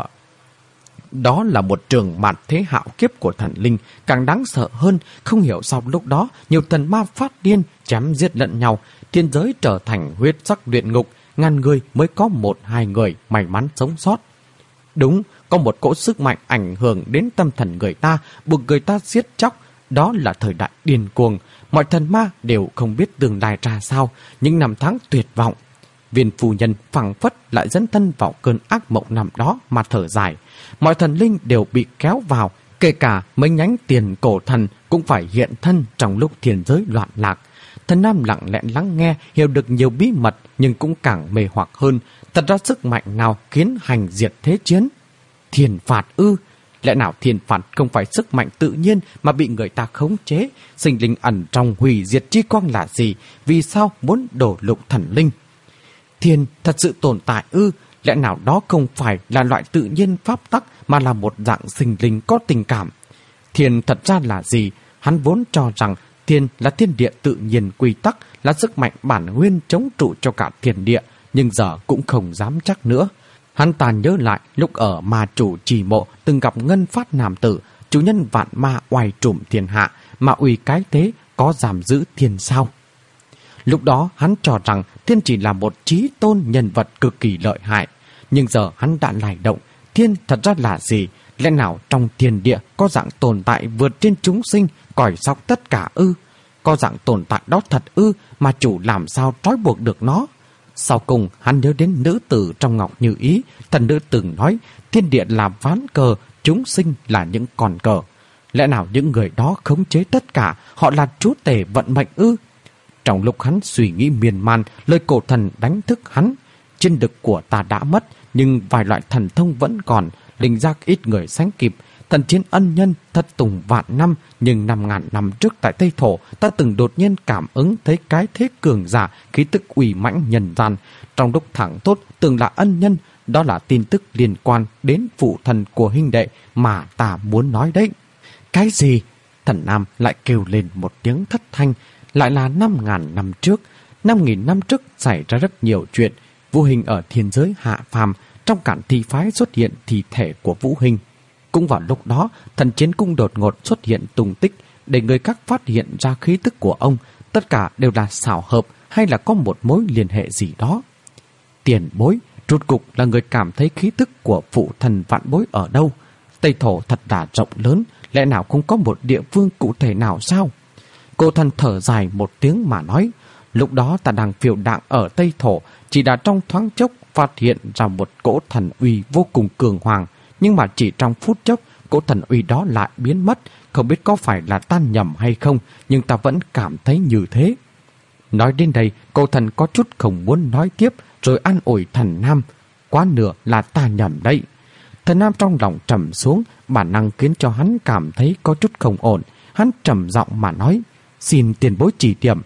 Đó là một trường mạt thế hạo kiếp của thần linh, càng đáng sợ hơn. Không hiểu sao lúc đó nhiều thần ma phát điên, chém giết lẫn nhau, thiên giới trở thành huyết sắc luyện ngục, ngàn người mới có một hai người may mắn sống sót. Đúng, có một cỗ sức mạnh ảnh hưởng đến tâm thần người ta, buộc người ta giết chóc. Đó là thời đại điên cuồng, mọi thần ma đều không biết tương lai ra sao, những năm tháng tuyệt vọng. Viên phu nhân phảng phất lại dẫn thân vào cơn ác mộng năm đó mà thở dài. Mọi thần linh đều bị kéo vào, kể cả mấy nhánh tiền cổ thần cũng phải hiện thân trong lúc thiên giới loạn lạc. Thần Nam lặng lẽ lắng nghe, hiểu được nhiều bí mật nhưng cũng càng mê hoặc hơn. Thật ra sức mạnh nào khiến hành diệt thế chiến? Thiên phạt ư? Lẽ nào thiên phạt không phải sức mạnh tự nhiên mà bị người ta khống chế? Sinh linh ẩn trong hủy diệt chi quang là gì? Vì sao muốn đổ lục thần linh? Thiên thật sự tồn tại ư? Lẽ nào đó không phải là loại tự nhiên pháp tắc mà là một dạng sinh linh có tình cảm? Thiên thật ra là gì? Hắn vốn cho rằng thiên là thiên địa tự nhiên quy tắc, là sức mạnh bản nguyên chống trụ cho cả thiên địa, nhưng giờ cũng không dám chắc nữa. Hắn ta nhớ lại lúc ở ma chủ trì mộ từng gặp Ngân Phát nam tử, chủ nhân vạn ma oai trùm thiên hạ, mà uy cái thế có giảm giữ thiên sao. Lúc đó hắn cho rằng thiên chỉ là một trí tôn nhân vật cực kỳ lợi hại, nhưng giờ hắn đã lay động, thiên thật ra là gì? Lẽ nào trong thiên địa có dạng tồn tại vượt trên chúng sinh, còi sóc tất cả ư? Có dạng tồn tại đó thật ư, mà chủ làm sao trói buộc được nó? Sau cùng hắn nhớ đến nữ tử trong Ngọc Như Ý, thần nữ từng nói thiên địa là ván cờ, chúng sinh là những con cờ. Lẽ nào những người đó khống chế tất cả, họ là chúa tể vận mệnh ư? Trong lúc hắn suy nghĩ miên man, lời cổ thần đánh thức hắn. Chiến lực của ta đã mất, nhưng vài loại thần thông vẫn còn, linh giác ít người sánh kịp. Thần chiến ân nhân thất tùng vạn năm, nhưng năm ngàn năm trước tại Tây Thổ, ta từng đột nhiên cảm ứng thấy cái thế cường giả, khí tức uy mãnh nhân gian. Trong lúc thẳng tốt từng là ân nhân, đó là tin tức liên quan đến phụ thần của huynh đệ mà ta muốn nói đấy. Cái gì? Thần Nam lại kêu lên một tiếng thất thanh. Lại là năm ngàn năm trước. Năm nghìn năm trước xảy ra rất nhiều chuyện. Vũ Hình ở thiên giới hạ phàm, trong cản thi phái xuất hiện thi thể của Vũ Hình. Cũng vào lúc đó, thần chiến cung đột ngột xuất hiện tung tích, để người khác phát hiện ra khí tức của ông. Tất cả đều là xảo hợp hay là có một mối liên hệ gì đó? Tiền bối, rốt cục là người cảm thấy khí tức của phụ thần vạn bối ở đâu? Tây Thổ thật là rộng lớn, lẽ nào không có một địa phương cụ thể nào sao? Cô thần thở dài một tiếng mà nói, lúc đó ta đang phiêu đạng ở Tây Thổ, chỉ đã trong thoáng chốc phát hiện ra một cỗ thần uy vô cùng cường hoàng, nhưng mà chỉ trong phút chốc, cỗ thần uy đó lại biến mất, không biết có phải là tan nhầm hay không, nhưng ta vẫn cảm thấy như thế. Nói đến đây, cô thần có chút không muốn nói tiếp, rồi an ủi thần Nam, quá nửa là ta nhầm đấy. Thần Nam trong lòng trầm xuống, bản năng khiến cho hắn cảm thấy có chút không ổn. Hắn trầm giọng mà nói, xin tiền bối chỉ điểm.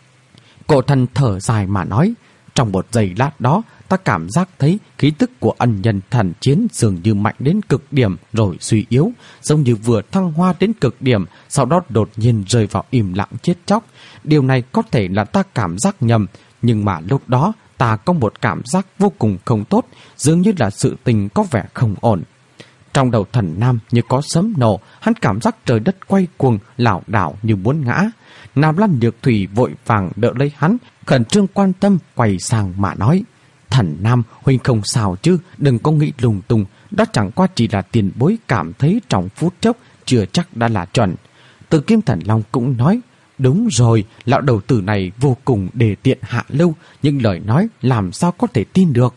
Cổ thần thở dài mà nói, trong một giây lát đó, ta cảm giác thấy khí tức của ân nhân thần chiến dường như mạnh đến cực điểm rồi suy yếu, giống như vừa thăng hoa đến cực điểm, sau đó đột nhiên rơi vào im lặng chết chóc. Điều này có thể là ta cảm giác nhầm, nhưng mà lúc đó ta có một cảm giác vô cùng không tốt, dường như là sự tình có vẻ không ổn. Trong đầu thần Nam như có sấm nổ, hắn cảm giác trời đất quay cuồng, lảo đảo như muốn ngã. Nam Lan Nhược Thủy vội vàng đỡ lấy hắn, khẩn trương quan tâm quay sang mà nói, thần Nam, huynh không sao chứ, đừng có nghĩ lung tung, đó chẳng qua chỉ là tiền bối cảm thấy trong phút chốc, chưa chắc đã là chuẩn. Từ Kim Thần Long cũng nói, đúng rồi, lão đầu tử này vô cùng đề tiện hạ lưu, nhưng lời nói làm sao có thể tin được.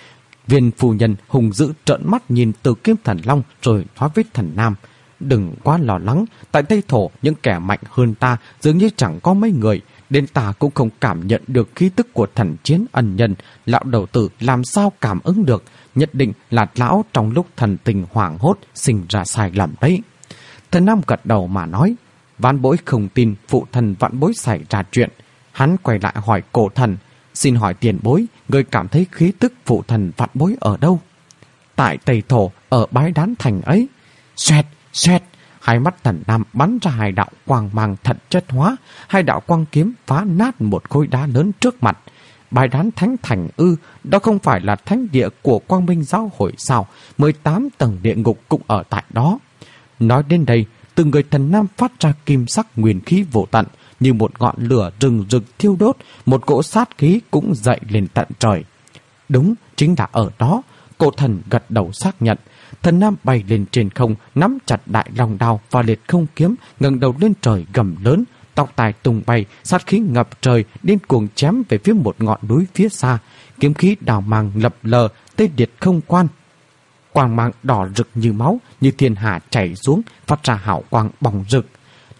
Viên phu nhân hùng dữ trợn mắt nhìn Từ Kim Thần Long rồi nói với thần Nam, đừng quá lo lắng, tại Tây Thổ những kẻ mạnh hơn ta dường như chẳng có mấy người, đến ta cũng không cảm nhận được khí tức của thần chiến ân nhân, lão đầu tử làm sao cảm ứng được, nhất định là lão trong lúc thần tình hoảng hốt sinh ra sai lầm đấy. Thần Nam gật đầu mà nói, vãn bối không tin phụ thần vãn bối xảy ra chuyện. Hắn quay lại hỏi cổ thần, xin hỏi tiền bối, người cảm thấy khí tức phụ thần vãn bối ở đâu? Tại Tây Thổ, ở bái đán thành ấy. Xoẹt, xoẹt, hai mắt thần Nam bắn ra hai đạo quang mang thật chất hóa, hai đạo quang kiếm phá nát một khối đá lớn trước mặt. Bái đán thánh thành ư, đó không phải là thánh địa của Quang Minh giáo hội sao? mười tám tầng địa ngục cũng ở tại đó. Nói đến đây, từ người thần Nam phát ra kim sắc nguyên khí vô tận, như một ngọn lửa rừng rực thiêu đốt, một cỗ sát khí cũng dậy lên tận trời. Đúng, chính là ở đó. Cổ thần gật đầu xác nhận. Thần Nam bay lên trên không, nắm chặt đại long đao và liệt không kiếm, ngẩng đầu lên trời gầm lớn, tóc tai tung bay, sát khí ngập trời, điên cuồng chém về phía một ngọn núi phía xa. Kiếm khí đào mang lập lờ, tê liệt không quan. Quang mang đỏ rực như máu, như thiên hà chảy xuống, phát ra hào quang bỏng rực.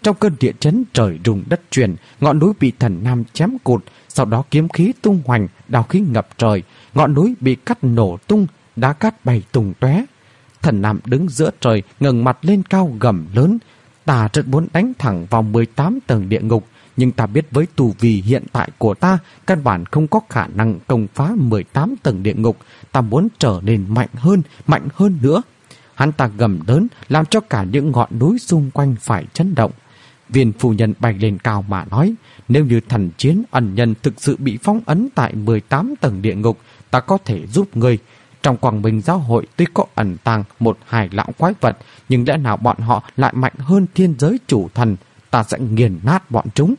Trong cơn địa chấn trời rung đất chuyển, ngọn núi bị thần nam chém cụt, sau đó kiếm khí tung hoành, đao khí ngập trời, ngọn núi bị cắt nổ tung, đá cát bay tung tóe. Thần nam đứng giữa trời, ngẩng mặt lên cao gầm lớn: "Ta rất muốn đánh thẳng vào mười tám tầng địa ngục, nhưng ta biết với tu vi hiện tại của ta, căn bản không có khả năng công phá mười tám tầng địa ngục. Ta muốn trở nên mạnh hơn, mạnh hơn nữa." Hắn ta gầm lớn, làm cho cả những ngọn núi xung quanh phải chấn động. Viên phu nhân bay lên cao mà nói: "Nếu như thần chiến ẩn nhân thực sự bị phong ấn tại mười tám tầng địa ngục, ta có thể giúp ngươi. Trong Quang Minh giáo hội tuy có ẩn tàng một hai lão quái vật, nhưng lẽ nào bọn họ lại mạnh hơn thiên giới chủ thần? Ta sẽ nghiền nát bọn chúng."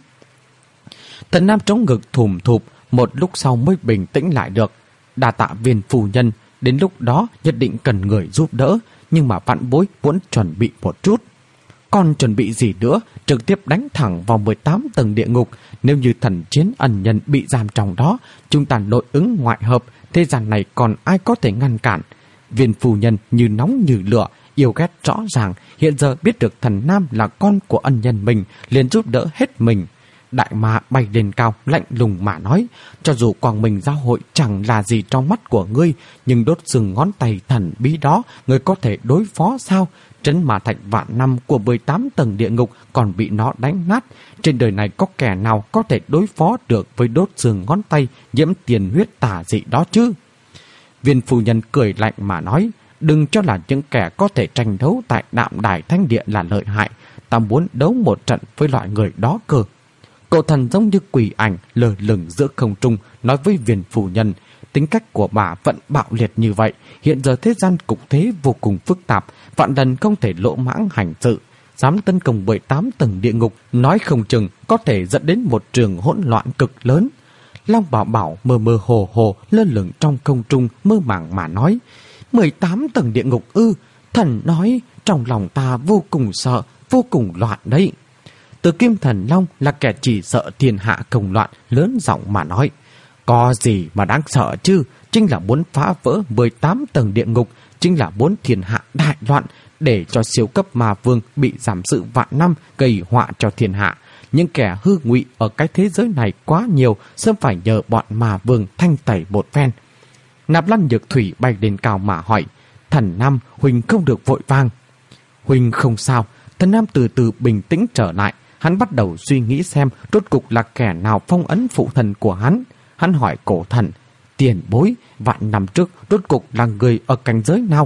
Thần nam chống ngực thùm thụp, một lúc sau mới bình tĩnh lại được. "Đa tạ Viên phu nhân, đến lúc đó nhất định cần người giúp đỡ, nhưng mà vạn bối muốn chuẩn bị một chút." "Còn chuẩn bị gì nữa? Trực tiếp đánh thẳng vào mười tám tầng địa ngục. Nếu như thần chiến ẩn nhân bị giam trong đó, chúng ta nội ứng ngoại hợp, thế gian này còn ai có thể ngăn cản?" Viên phu nhân như nóng như lửa, yêu ghét rõ ràng, hiện giờ biết được thần nam là con của ân nhân mình, liền giúp đỡ hết mình. Đại ma bay lên cao, lạnh lùng mà nói: "Cho dù Quang Minh giáo hội chẳng là gì trong mắt của ngươi, nhưng đốt xương ngón tay thần bí đó, ngươi có thể đối phó sao? Trấn Ma Thạch vạn năm của mười tám tầng địa ngục còn bị nó đánh nát. Trên đời này có kẻ nào có thể đối phó được với đốt xương ngón tay nhiễm tiền huyết tà dị đó chứ?" Viên phu nhân cười lạnh mà nói: "Đừng cho là những kẻ có thể tranh đấu tại Đạm Đài Thánh Địa là lợi hại. Ta muốn đấu một trận với loại người đó cơ." Cậu thần giống như quỷ ảnh lờ lửng giữa không trung, nói với viên phu nhân: "Tính cách của bà vẫn bạo liệt như vậy. Hiện giờ thế gian cục thế vô cùng phức tạp, vạn lần không thể lỗ mãng hành sự. Dám tấn công mười tám tầng địa ngục, nói không chừng có thể dẫn đến một trường hỗn loạn cực lớn." Long Bảo Bảo mơ mơ hồ hồ lơ lửng trong không trung, mơ màng mà nói: mười tám tầng địa ngục ư? Thần nói trong lòng ta vô cùng sợ, vô cùng loạn đấy." Từ Kim Thần Long là kẻ chỉ sợ thiên hạ công loạn, lớn giọng mà nói: "Có gì mà đáng sợ chứ? Chính là muốn phá vỡ mười tám tầng địa ngục, chính là muốn thiên hạ đại loạn, để cho siêu cấp ma vương bị giảm sự vạn năm, gây họa cho thiên hạ. Những kẻ hư ngụy ở cái thế giới này quá nhiều, sớm phải nhờ bọn ma vương thanh tẩy một phen." Nạp Lan Nhược Thủy bay lên cao mà hỏi: "Thần Nam, huynh không được vội vàng." "Huynh không sao." Thần Nam từ từ bình tĩnh trở lại. Hắn bắt đầu suy nghĩ xem rốt cục là kẻ nào phong ấn phụ thần của hắn. Hắn hỏi cổ thần: "Tiền bối, vạn năm trước rốt cục là người ở cảnh giới nào?"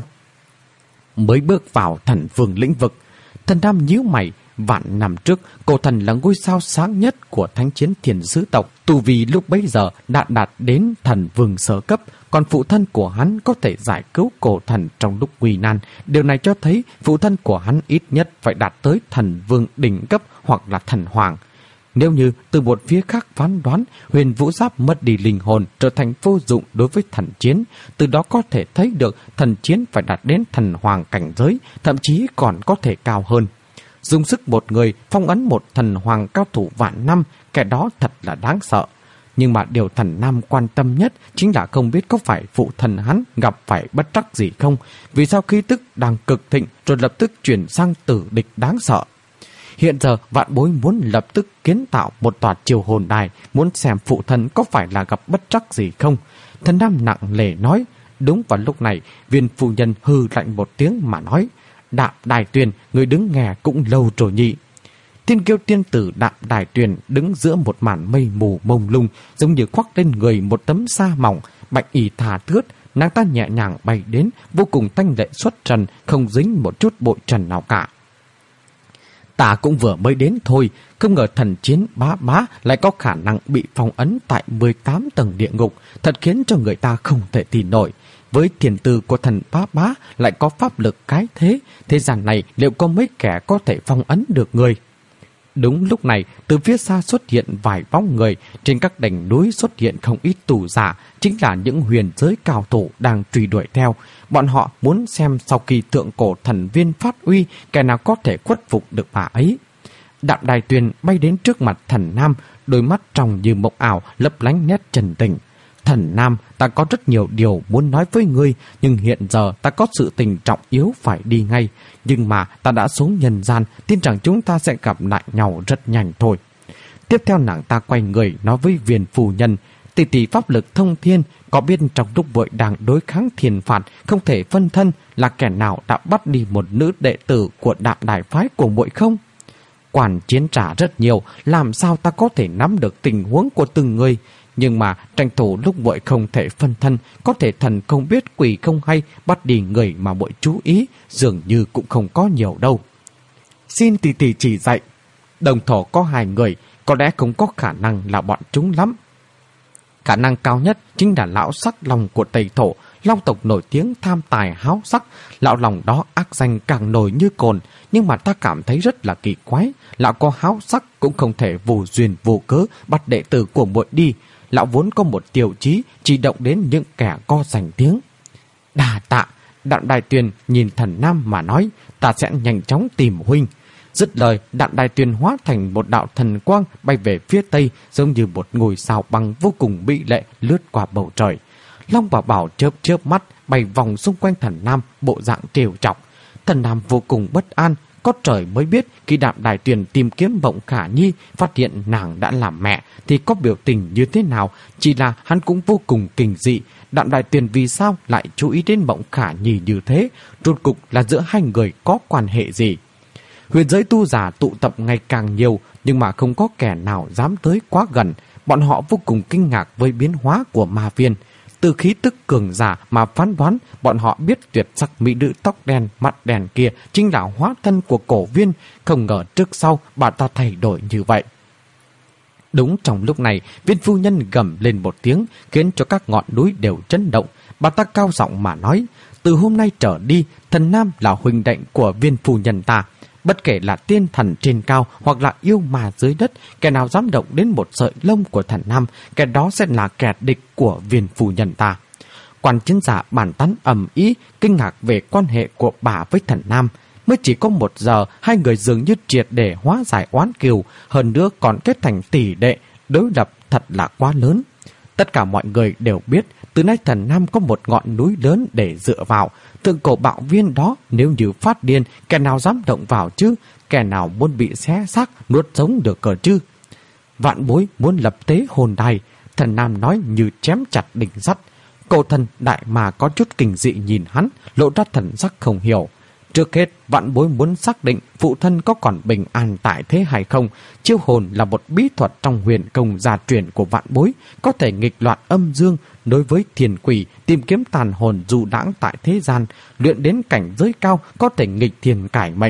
"Mới bước vào thần vương lĩnh vực." Thần Nam nhíu mày: "Vạn năm trước, cổ thần là ngôi sao sáng nhất của thánh chiến thiên sứ tộc. Tu vi lúc bấy giờ đã đạt đến thần vương sở cấp, còn phụ thân của hắn có thể giải cứu cổ thần trong lúc nguy nan. Điều này cho thấy phụ thân của hắn ít nhất phải đạt tới thần vương đỉnh cấp hoặc là thần hoàng. Nếu như từ một phía khác phán đoán, Huyền Vũ Giáp mất đi linh hồn, trở thành vô dụng đối với thần chiến, từ đó có thể thấy được thần chiến phải đạt đến thần hoàng cảnh giới, thậm chí còn có thể cao hơn. Dùng sức một người phong ấn một thần hoàng cao thủ vạn năm, kẻ đó thật là đáng sợ. Nhưng mà điều thần Nam quan tâm nhất chính là không biết có phải phụ thần hắn gặp phải bất trắc gì không, vì sao khí tức đang cực thịnh rồi lập tức chuyển sang tử địch đáng sợ. Hiện giờ vạn bối muốn lập tức kiến tạo một tòa triều hồn đài, muốn xem phụ thần có phải là gặp bất trắc gì không. Thần Nam nặng nề nói. Đúng vào lúc này, Viên phu nhân hư lạnh một tiếng mà nói: "Đạm Đài Tuyền, người đứng nghe cũng lâu rồi nhỉ." Thiên kiêu tiên tử Đạm Đài Tuyền đứng giữa một màn mây mù mông lung, giống như khoác lên người một tấm sa mỏng, bạch y thà thướt. Nàng ta nhẹ nhàng bay đến, vô cùng thanh lệ xuất trần, không dính một chút bụi trần nào cả. "Ta cũng vừa mới đến thôi, không ngờ thần chiến bá bá lại có khả năng bị phong ấn tại mười tám tầng địa ngục, thật khiến cho người ta không thể tin nổi. Với thiền tư của thần bá bá lại có pháp lực cái thế, thế gian này liệu có mấy kẻ có thể phong ấn được người?" Đúng lúc này, từ phía xa xuất hiện vài bóng người, trên các đỉnh núi xuất hiện không ít tù giả, chính là những huyền giới cao thủ đang truy đuổi theo. Bọn họ muốn xem sau khi thượng cổ thần viên phát uy, kẻ nào có thể khuất phục được bà ấy. Đạm Đài Tuyền bay đến trước mặt thần Nam, đôi mắt trong như mộng ảo lấp lánh nét trần tình. Thần Nam, ta có rất nhiều điều muốn nói với ngươi, nhưng hiện giờ ta có sự tình trọng yếu phải đi ngay. Nhưng mà ta đã xuống nhân gian, tin rằng chúng ta sẽ gặp lại nhau rất nhanh thôi. Tiếp theo nàng ta quay người nói với Viên phu nhân, tỷ tỷ pháp lực thông thiên, có biết trong lúc vội đang đối kháng thiên phạt không thể phân thân là kẻ nào đã bắt đi một nữ đệ tử của Đạm Đài phái của muội không? Quản chiến trả rất nhiều, làm sao ta có thể nắm được tình huống của từng người? Nhưng mà tranh thủ lúc muội không thể phân thân, có thể thần không biết quỷ không hay, bắt đi người mà muội chú ý, dường như cũng không có nhiều đâu. Xin tỷ tỷ chỉ dạy. Đồng thổ có hai người, có lẽ không có khả năng là bọn chúng lắm. Khả năng cao nhất chính là lão sắc long của Tây Thổ, long tộc nổi tiếng tham tài háo sắc. Lão lòng đó ác danh càng nổi như cồn, nhưng mà ta cảm thấy rất là kỳ quái. Lão có háo sắc cũng không thể vô duyên vô cớ bắt đệ tử của muội đi. Lão vốn có một tiêu chí chỉ động đến những kẻ có danh tiếng. Đà tạ. Đạm Đài Tuyền nhìn Thần Nam mà nói, ta sẽ nhanh chóng tìm huynh. Dứt lời, Đạm Đài Tuyền hóa thành một đạo thần quang bay về phía tây, giống như một ngôi sao băng vô cùng mỹ lệ lướt qua bầu trời. Long Bảo Bảo chớp chớp mắt bay vòng xung quanh Thần Nam, bộ dạng trêu chọc. Thần Nam vô cùng bất an, có trời mới biết khi Đạm Đài Tuyền tìm kiếm Mộng Khả Nhi, phát hiện nàng đã làm mẹ thì có biểu tình như thế nào. Chỉ là hắn cũng vô cùng kinh dị. Đạm Đài Tuyền vì sao lại chú ý đến Mộng Khả Nhi như thế? Rốt cục là giữa hai người có quan hệ gì? Huyền giới tu giả tụ tập ngày càng nhiều, nhưng mà không có kẻ nào dám tới quá gần. Bọn họ vô cùng kinh ngạc với biến hóa của ma viên. Từ khí tức cường giả mà phán đoán, bọn họ biết tuyệt sắc mỹ nữ tóc đen, mắt đen kia chính là hóa thân của Cổ Viên. Không ngờ trước sau bà ta thay đổi như vậy. Đúng trong lúc này, Viên phu nhân gầm lên một tiếng, khiến cho các ngọn núi đều chấn động. Bà ta cao giọng mà nói, từ hôm nay trở đi, Thần Nam là huynh đệ của Viên phu nhân ta. Bất kể là tiên thần trên cao hoặc là yêu ma dưới đất, kẻ nào dám động đến một sợi lông của Thần Nam, kẻ đó sẽ là kẻ địch của Viên phu nhân ta. Quan chiến giả bàn tán ầm ĩ, kinh ngạc về quan hệ của bà với Thần Nam. Mới chỉ có một giờ, hai người dường như triệt để hóa giải oán kiều, hơn nữa còn kết thành tỷ đệ, đối lập thật là quá lớn. Tất cả mọi người đều biết, từ nay Thần Nam có một ngọn núi lớn để dựa vào. Thượng cổ bạo viên đó nếu như phát điên, kẻ nào dám động vào chứ? Kẻ nào muốn bị xé xác, nuốt sống được cờ chứ? Vạn Bối muốn lập tế hồn đài. Thần Nam nói như chém chặt đỉnh sắt. Cổ thần đại mà có chút kinh dị nhìn hắn, lộ ra thần sắc không hiểu. Trước hết, Vạn Bối muốn xác định phụ thân có còn bình an tại thế hay không. Chiêu hồn là một bí thuật trong huyền công gia truyền của Vạn Bối, có thể nghịch loạn âm dương, đối với thiền quỷ, tìm kiếm tàn hồn du đãng tại thế gian, luyện đến cảnh giới cao, có thể nghịch thiền cải mệnh.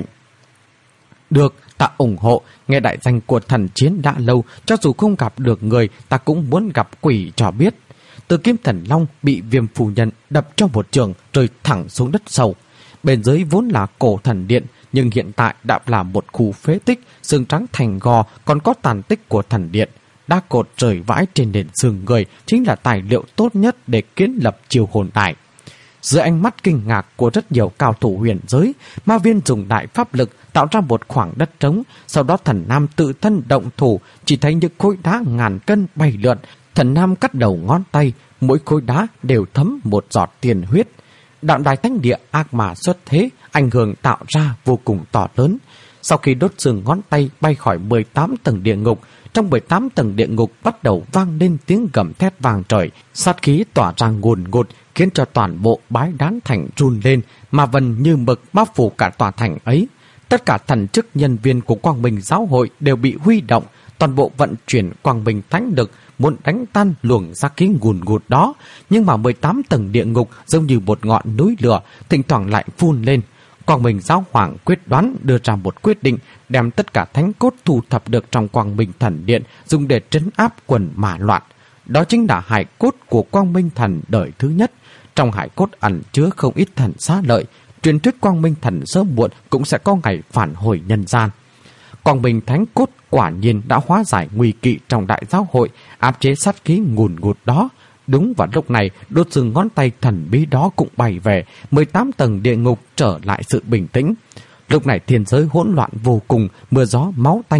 Được, ta ủng hộ. Nghe đại danh của thần chiến đã lâu, cho dù không gặp được người, ta cũng muốn gặp quỷ cho biết. Từ Kiếm Thần Long bị Viêm phu nhân đập cho một trường, rơi thẳng xuống đất sâu. Bên dưới vốn là cổ thần điện, nhưng hiện tại đã là một khu phế tích, xương trắng thành gò, còn có tàn tích của thần điện. Đá cột rời vãi trên nền xương người chính là tài liệu tốt nhất để kiến lập chiêu hồn đài. Dưới ánh mắt kinh ngạc của rất nhiều cao thủ huyền giới, ma viên dùng đại pháp lực tạo ra một khoảng đất trống, sau đó Thần Nam tự thân động thủ, chỉ thấy những khối đá ngàn cân bay lượn. Thần Nam cắt đầu ngón tay, mỗi khối đá đều thấm một giọt tiền huyết. Đạm Đài Thánh Địa ác mà xuất thế, ảnh hưởng tạo ra vô cùng to lớn. Sau khi đốt xương ngón tay bay khỏi mười tám tầng địa ngục, trong mười tám tầng địa ngục bắt đầu vang lên tiếng gầm thét vang trời, sát khí tỏa ra ngùn ngụt, khiến cho toàn bộ Bái Đán Thành run lên, mà vần như mực bao phủ cả tòa thành ấy. Tất cả thần chức nhân viên của Quang Minh giáo hội đều bị huy động, toàn bộ vận chuyển Quang Minh thánh lực, muốn đánh tan luồng sát khí ngùn ngụt đó. Nhưng mà mười tám tầng địa ngục giống như một ngọn núi lửa, thỉnh thoảng lại phun lên. Quang Minh giáo hoàng quyết đoán đưa ra một quyết định, đem tất cả thánh cốt thu thập được trong Quang Minh thần điện dùng để trấn áp quần mà loạn. Đó chính là hải cốt của Quang Minh thần đời thứ nhất. Trong hải cốt ẩn chứa không ít thần xá lợi, truyền thuyết Quang Minh thần sớm muộn cũng sẽ có ngày phản hồi nhân gian. Quang Minh thánh cốt quả nhiên đã hóa giải nguy kỵ trong đại giáo hội, áp chế sát khí ngùn ngụt đó. Đúng vào lúc này, đốt xương ngón tay thần bí đó cũng bay về, mười tám tầng địa ngục trở lại sự bình tĩnh. Lúc này thiên giới hỗn loạn vô cùng, mưa gió máu tanh.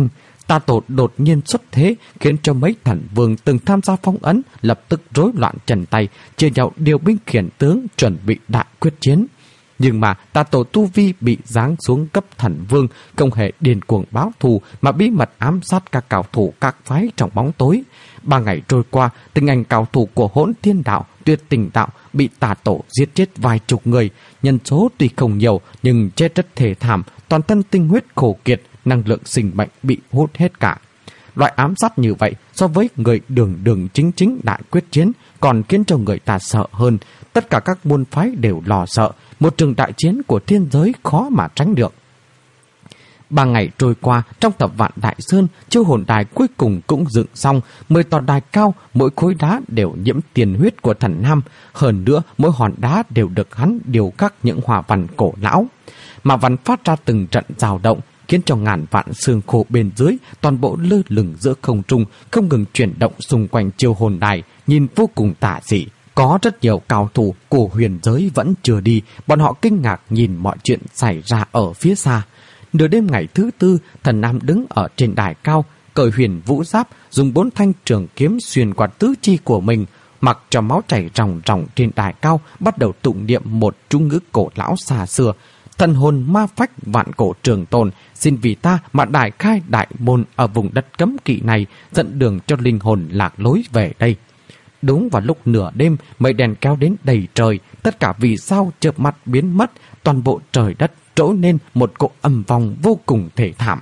Tà tổ đột nhiên xuất thế, khiến cho mấy thần vương từng tham gia phong ấn lập tức rối loạn chân tay, chia nhau điều binh khiển tướng chuẩn bị đại quyết chiến. Nhưng mà Tà tổ tu vi bị giáng xuống cấp thần vương, không hề điên cuồng báo thù mà bí mật ám sát các cao thủ các phái trong bóng tối. Ba ngày trôi qua, tình anh cao thủ của Hỗn Thiên Đạo, Tuyệt Tình Đạo bị Tà tổ giết chết vài chục người. Nhân số tuy không nhiều nhưng chết rất thê thảm, toàn thân tinh huyết khô kiệt, năng lượng sinh mệnh bị hút hết cả. Loại ám sát như vậy so với người đường đường chính chính đại quyết chiến còn khiến cho người ta sợ hơn. Tất cả các môn phái đều lo sợ, một trường đại chiến của thiên giới khó mà tránh được. Ba ngày trôi qua, trong Thập Vạn Đại Sơn, chiêu hồn đài cuối cùng cũng dựng xong. Mười tòa đài cao, mỗi khối đá đều nhiễm tiền huyết của thần Nam. Hơn nữa, mỗi hòn đá đều được hắn điều khắc những hòa văn cổ lão. Mà văn phát ra từng trận dao động, khiến cho ngàn vạn xương khô bên dưới toàn bộ lơ lửng giữa không trung, không ngừng chuyển động xung quanh chiêu hồn đài, nhìn vô cùng tà dị. Có rất nhiều cao thủ của huyền giới vẫn chưa đi, bọn họ kinh ngạc nhìn mọi chuyện xảy ra ở phía xa. Nửa đêm ngày thứ tư, thần Nam đứng ở trên đài cao, cởi huyền vũ giáp, dùng bốn thanh trường kiếm xuyên qua tứ chi của mình, mặc cho máu chảy ròng ròng trên đài cao, bắt đầu tụng niệm một chú ngữ cổ lão xa xưa. Thần hồn ma phách vạn cổ trường tồn, xin vì ta mà đại khai đại môn ở vùng đất cấm kỵ này, dẫn đường cho linh hồn lạc lối về đây. Đúng vào lúc nửa đêm, mây đèn kéo đến đầy trời, tất cả vì sao chớp mắt biến mất, toàn bộ trời đất trỗi nên một cỗ âm vong vô cùng thể thảm.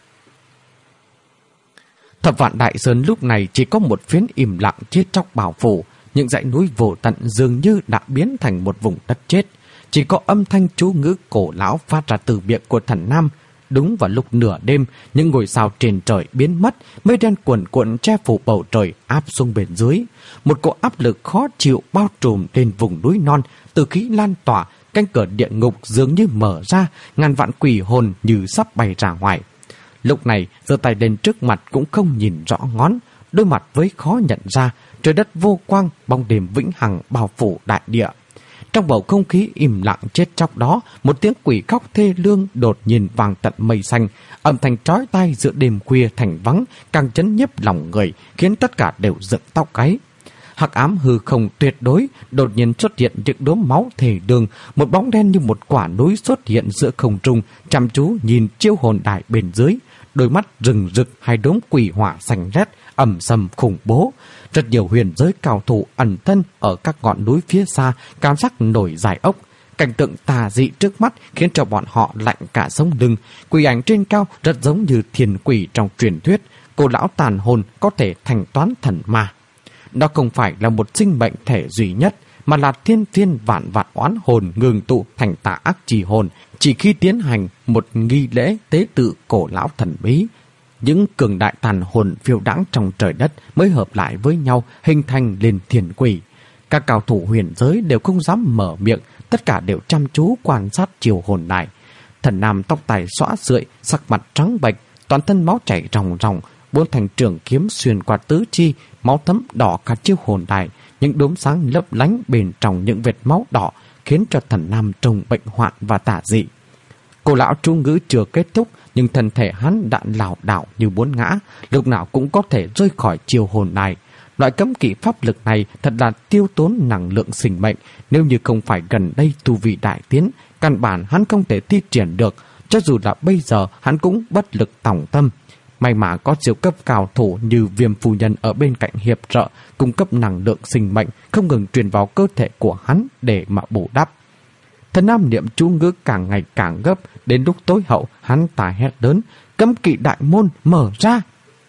Thập Vạn Đại Sơn lúc này chỉ có một phiến im lặng chết chóc bao phủ, những dãy núi vô tận dường như đã biến thành một vùng đất chết. Chỉ có âm thanh chú ngữ cổ lão phát ra từ miệng của thần Nam. Đúng vào lúc nửa đêm, những ngôi sao trên trời biến mất, mây đen cuồn cuộn che phủ bầu trời áp xuống bên dưới. Một cỗ áp lực khó chịu bao trùm lên vùng núi non, từ khí lan tỏa, cánh cửa địa ngục dường như mở ra, ngàn vạn quỷ hồn như sắp bay ra ngoài. Lúc này, giơ tay lên trước mặt cũng không nhìn rõ ngón, đôi mặt với khó nhận ra, trời đất vô quang, bóng đêm vĩnh hằng bao phủ đại địa. Trong bầu không khí im lặng chết chóc đó, một tiếng quỷ khóc thê lương đột nhiên vang tận mây xanh, âm thanh chói tai giữa đêm khuya thành vắng, càng chấn nhiếp lòng người, khiến tất cả đều dựng tóc gáy. Hắc ám hư không tuyệt đối, đột nhiên xuất hiện những đốm máu thề đường, một bóng đen như một quả núi xuất hiện giữa không trung, chăm chú nhìn chiêu hồn đài bên dưới, đôi mắt rừng rực hai đốm quỷ hỏa xanh rét, ầm sầm khủng bố. Rất nhiều huyền giới cao thủ ẩn thân ở các ngọn núi phía xa, cảm giác nổi dài ốc. Cảnh tượng tà dị trước mắt khiến cho bọn họ lạnh cả sống lưng. Quỷ ảnh trên cao rất giống như thiền quỷ trong truyền thuyết, cô lão tàn hồn có thể thanh toán thần ma. Đó không phải là một sinh mệnh thể duy nhất, mà là thiên thiên vạn vạn oán hồn ngừng tụ thành tà ác trì hồn. Chỉ khi tiến hành một nghi lễ tế tự cổ lão thần bí, những cường đại tàn hồn phiêu đãng trong trời đất mới hợp lại với nhau hình thành lên thiền quỷ. Các cao thủ huyền giới đều không dám mở miệng, tất cả đều chăm chú quan sát chiều hồn đài. Thần Nam tóc tai xõa sượi, sắc mặt trắng bệch, toàn thân máu chảy ròng ròng, bốn thanh trường kiếm xuyên qua tứ chi, máu thấm đỏ cả chiêu hồn đài, những đốm sáng lấp lánh bên trong những vệt máu đỏ khiến cho thần Nam trông bệnh hoạn và tà dị. Cô lão chú ngữ chưa kết thúc, nhưng thân thể hắn đã lảo đảo như muốn ngã, lúc nào cũng có thể rơi khỏi chiêu hồn đài. Loại cấm kỵ pháp lực này thật là tiêu tốn năng lượng sinh mệnh, nếu như không phải gần đây tu vị đại tiến, căn bản hắn không thể thi triển được, cho dù là bây giờ hắn cũng bất lực tòng tâm. May mà có siêu cấp cao thủ như Viêm phu nhân ở bên cạnh hiệp trợ, cung cấp năng lượng sinh mệnh không ngừng truyền vào cơ thể của hắn để mà bù đắp. Thần Nam niệm chú ngữ càng ngày càng gấp, đến lúc tối hậu hắn ta hét lớn, cấm kỵ đại môn mở ra.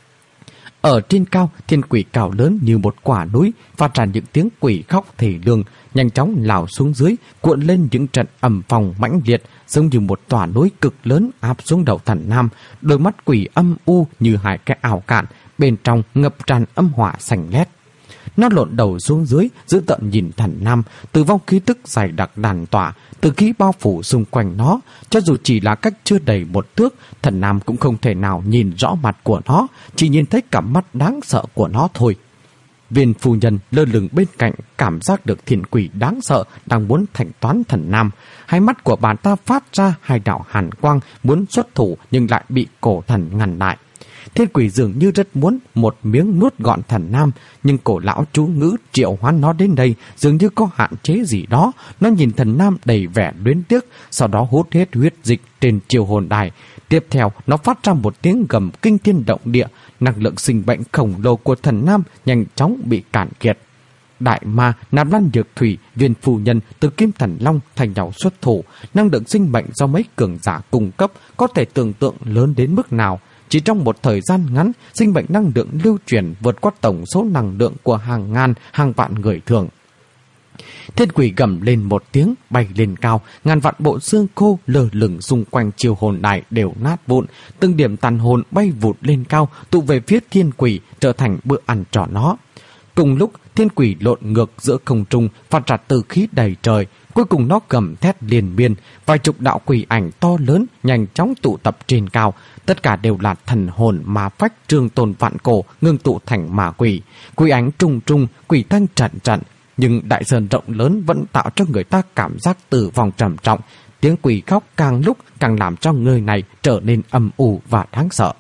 Ở trên cao, thiên quỷ cao lớn như một quả núi phát ra những tiếng quỷ khóc thề lương, nhanh chóng lao xuống dưới, cuộn lên những trận ầm phong mãnh liệt, giống như một tòa núi cực lớn áp xuống đầu thần Nam. Đôi mắt quỷ âm u như hai cái ảo cạn, bên trong ngập tràn âm hỏa xanh lét. Nó lộn đầu xuống dưới, giữ tận nhìn thần Nam, tử vong khí tức dày đặc đàn tỏa, từ khí bao phủ xung quanh nó. Cho dù chỉ là cách chưa đầy một thước, thần Nam cũng không thể nào nhìn rõ mặt của nó, chỉ nhìn thấy cả mắt đáng sợ của nó thôi. Viên phu nhân lơ lửng bên cạnh, cảm giác được thiên quỷ đáng sợ đang muốn thanh toán thần Nam. Hai mắt của bà ta phát ra hai đạo hàn quang, muốn xuất thủ nhưng lại bị cổ thần ngăn lại. Thiên Quỷ dường như rất muốn một miếng nuốt gọn Thần Nam, nhưng cổ lão chú ngữ triệu hoán nó đến đây dường như có hạn chế gì đó. Nó nhìn Thần Nam đầy vẻ luyến tiếc, sau đó hút hết huyết dịch trên chiêu hồn đài. Tiếp theo, nó phát ra một tiếng gầm kinh thiên động địa. Năng lượng sinh bệnh khổng lồ của Thần Nam nhanh chóng bị cạn kiệt. Đại ma, Nạp Lan Nhược Thủy, Viên Phu Nhân, từ Kim Thần Long thành nhau xuất thủ. Năng lượng sinh mệnh do mấy cường giả cung cấp có thể tưởng tượng lớn đến mức nào. Chỉ trong một thời gian ngắn, sinh mệnh năng lượng lưu truyền vượt qua tổng số năng lượng của hàng ngàn, hàng vạn người thường. Thiên Quỷ gầm lên một tiếng, bay lên cao, ngàn vạn bộ xương khô lơ lửng xung quanh chiêu hồn đài đều nát vụn, từng điểm tàn hồn bay vụt lên cao, tụ về phía Thiên Quỷ, trở thành bữa ăn cho nó. Cùng lúc, Thiên Quỷ lộn ngược giữa không trung, phát ra từ khí đầy trời. Cuối cùng nó gầm thét liền miên, vài chục đạo quỷ ảnh to lớn nhanh chóng tụ tập trên cao. Tất cả đều là thần hồn ma phách trường tồn vạn cổ, ngưng tụ thành ma quỷ. Quỷ ảnh trung trung, quỷ thanh trận trận. Nhưng đại sơn rộng lớn vẫn tạo cho người ta cảm giác tử vong trầm trọng. Tiếng quỷ khóc càng lúc càng làm cho người này trở nên âm u và đáng sợ.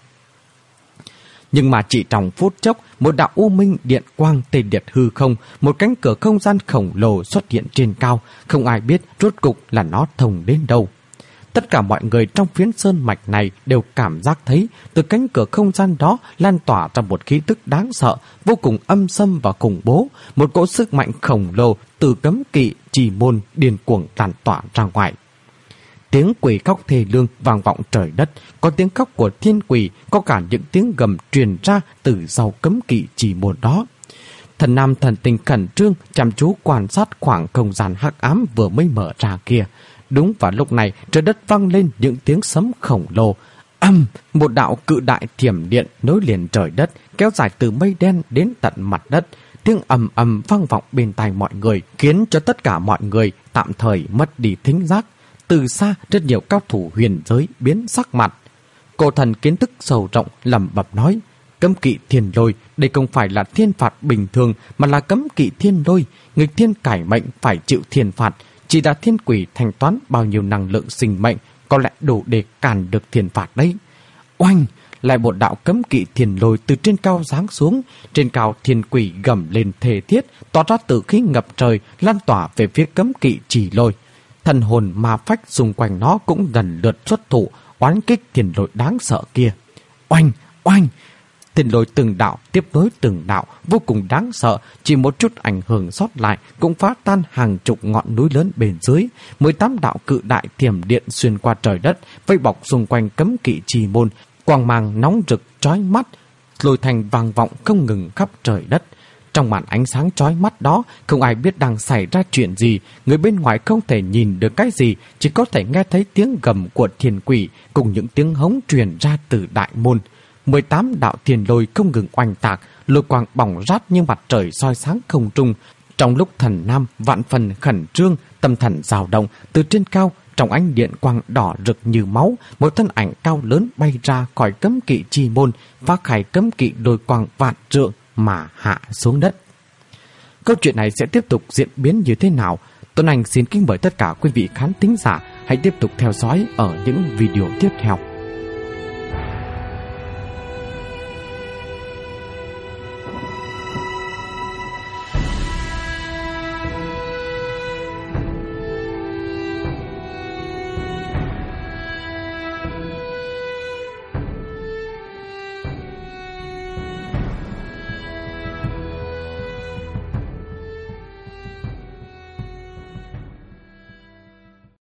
Nhưng mà chỉ trong phút chốc, một đạo u minh điện quang tê liệt hư không, một cánh cửa không gian khổng lồ xuất hiện trên cao, không ai biết rốt cục là nó thông đến đâu. Tất cả mọi người trong phiến sơn mạch này đều cảm giác thấy từ cánh cửa không gian đó lan tỏa ra một khí tức đáng sợ, vô cùng âm xâm và khủng bố, một cỗ sức mạnh khổng lồ từ cấm kỵ trì môn điên cuồng lan tỏa ra ngoài. Tiếng quỷ khóc thê lương vang vọng trời đất, có tiếng khóc của thiên quỷ, có cả những tiếng gầm truyền ra từ sau cấm kỵ trì môn đó. Thần Nam thần tình khẩn trương chăm chú quan sát khoảng không gian hắc ám vừa mới mở ra kia. Đúng vào lúc này, trời đất vang lên những tiếng sấm khổng lồ. Âm, một đạo cự đại thiểm điện nối liền trời đất, kéo dài từ mây đen đến tận mặt đất. Tiếng ầm ầm vang vọng bên tai mọi người, khiến cho tất cả mọi người tạm thời mất đi thính giác. Từ xa, rất nhiều cao thủ huyền giới biến sắc mặt. Cổ thần kiến thức sâu rộng lẩm bẩm nói: cấm kỵ thiên lôi, đây không phải là thiên phạt bình thường, mà là cấm kỵ thiên lôi. Người thiên cải mệnh phải chịu thiên phạt. Chỉ đã thiên quỷ thanh toán bao nhiêu năng lượng sinh mệnh, có lẽ đủ để cản được thiên phạt đấy. Oanh! Lại một đạo cấm kỵ thiên lôi từ trên cao giáng xuống. Trên cao thiên quỷ gầm lên thề thiết, tỏa ra tử khí ngập trời, lan tỏa về phía cấm kỵ trì lôi. Thần hồn ma phách xung quanh nó cũng gần lượt xuất thủ, oán kích thiên lôi đáng sợ kia. Oanh! Oanh! Thiên lôi từng đạo tiếp nối từng đạo, vô cùng đáng sợ. Chỉ một chút ảnh hưởng sót lại cũng phá tan hàng chục ngọn núi lớn bên dưới. Mười tám đạo cự đại thiểm điện xuyên qua trời đất, vây bọc xung quanh cấm kỵ trì môn. Quang mang nóng rực chói mắt, lôi thành vang vọng không ngừng khắp trời đất. Trong màn ánh sáng chói mắt đó, không ai biết đang xảy ra chuyện gì. Người bên ngoài không thể nhìn được cái gì, chỉ có thể nghe thấy tiếng gầm của thiên quỷ cùng những tiếng hống truyền ra từ đại môn. Mười tám đạo thiên lôi không ngừng oanh tạc, lôi quang bỏng rát như mặt trời soi sáng không trung. Trong lúc Thần Nam vạn phần khẩn trương, tâm thần dao động, từ trên cao, trong ánh điện quang đỏ rực như máu, một thân ảnh cao lớn bay ra khỏi cấm kỵ chi môn, phá khai cấm kỵ lôi quang vạn trượng mà hạ xuống đất. Câu chuyện này sẽ tiếp tục diễn biến như thế nào? Tuấn Anh xin kính mời tất cả quý vị khán thính giả hãy tiếp tục theo dõi ở những video tiếp theo.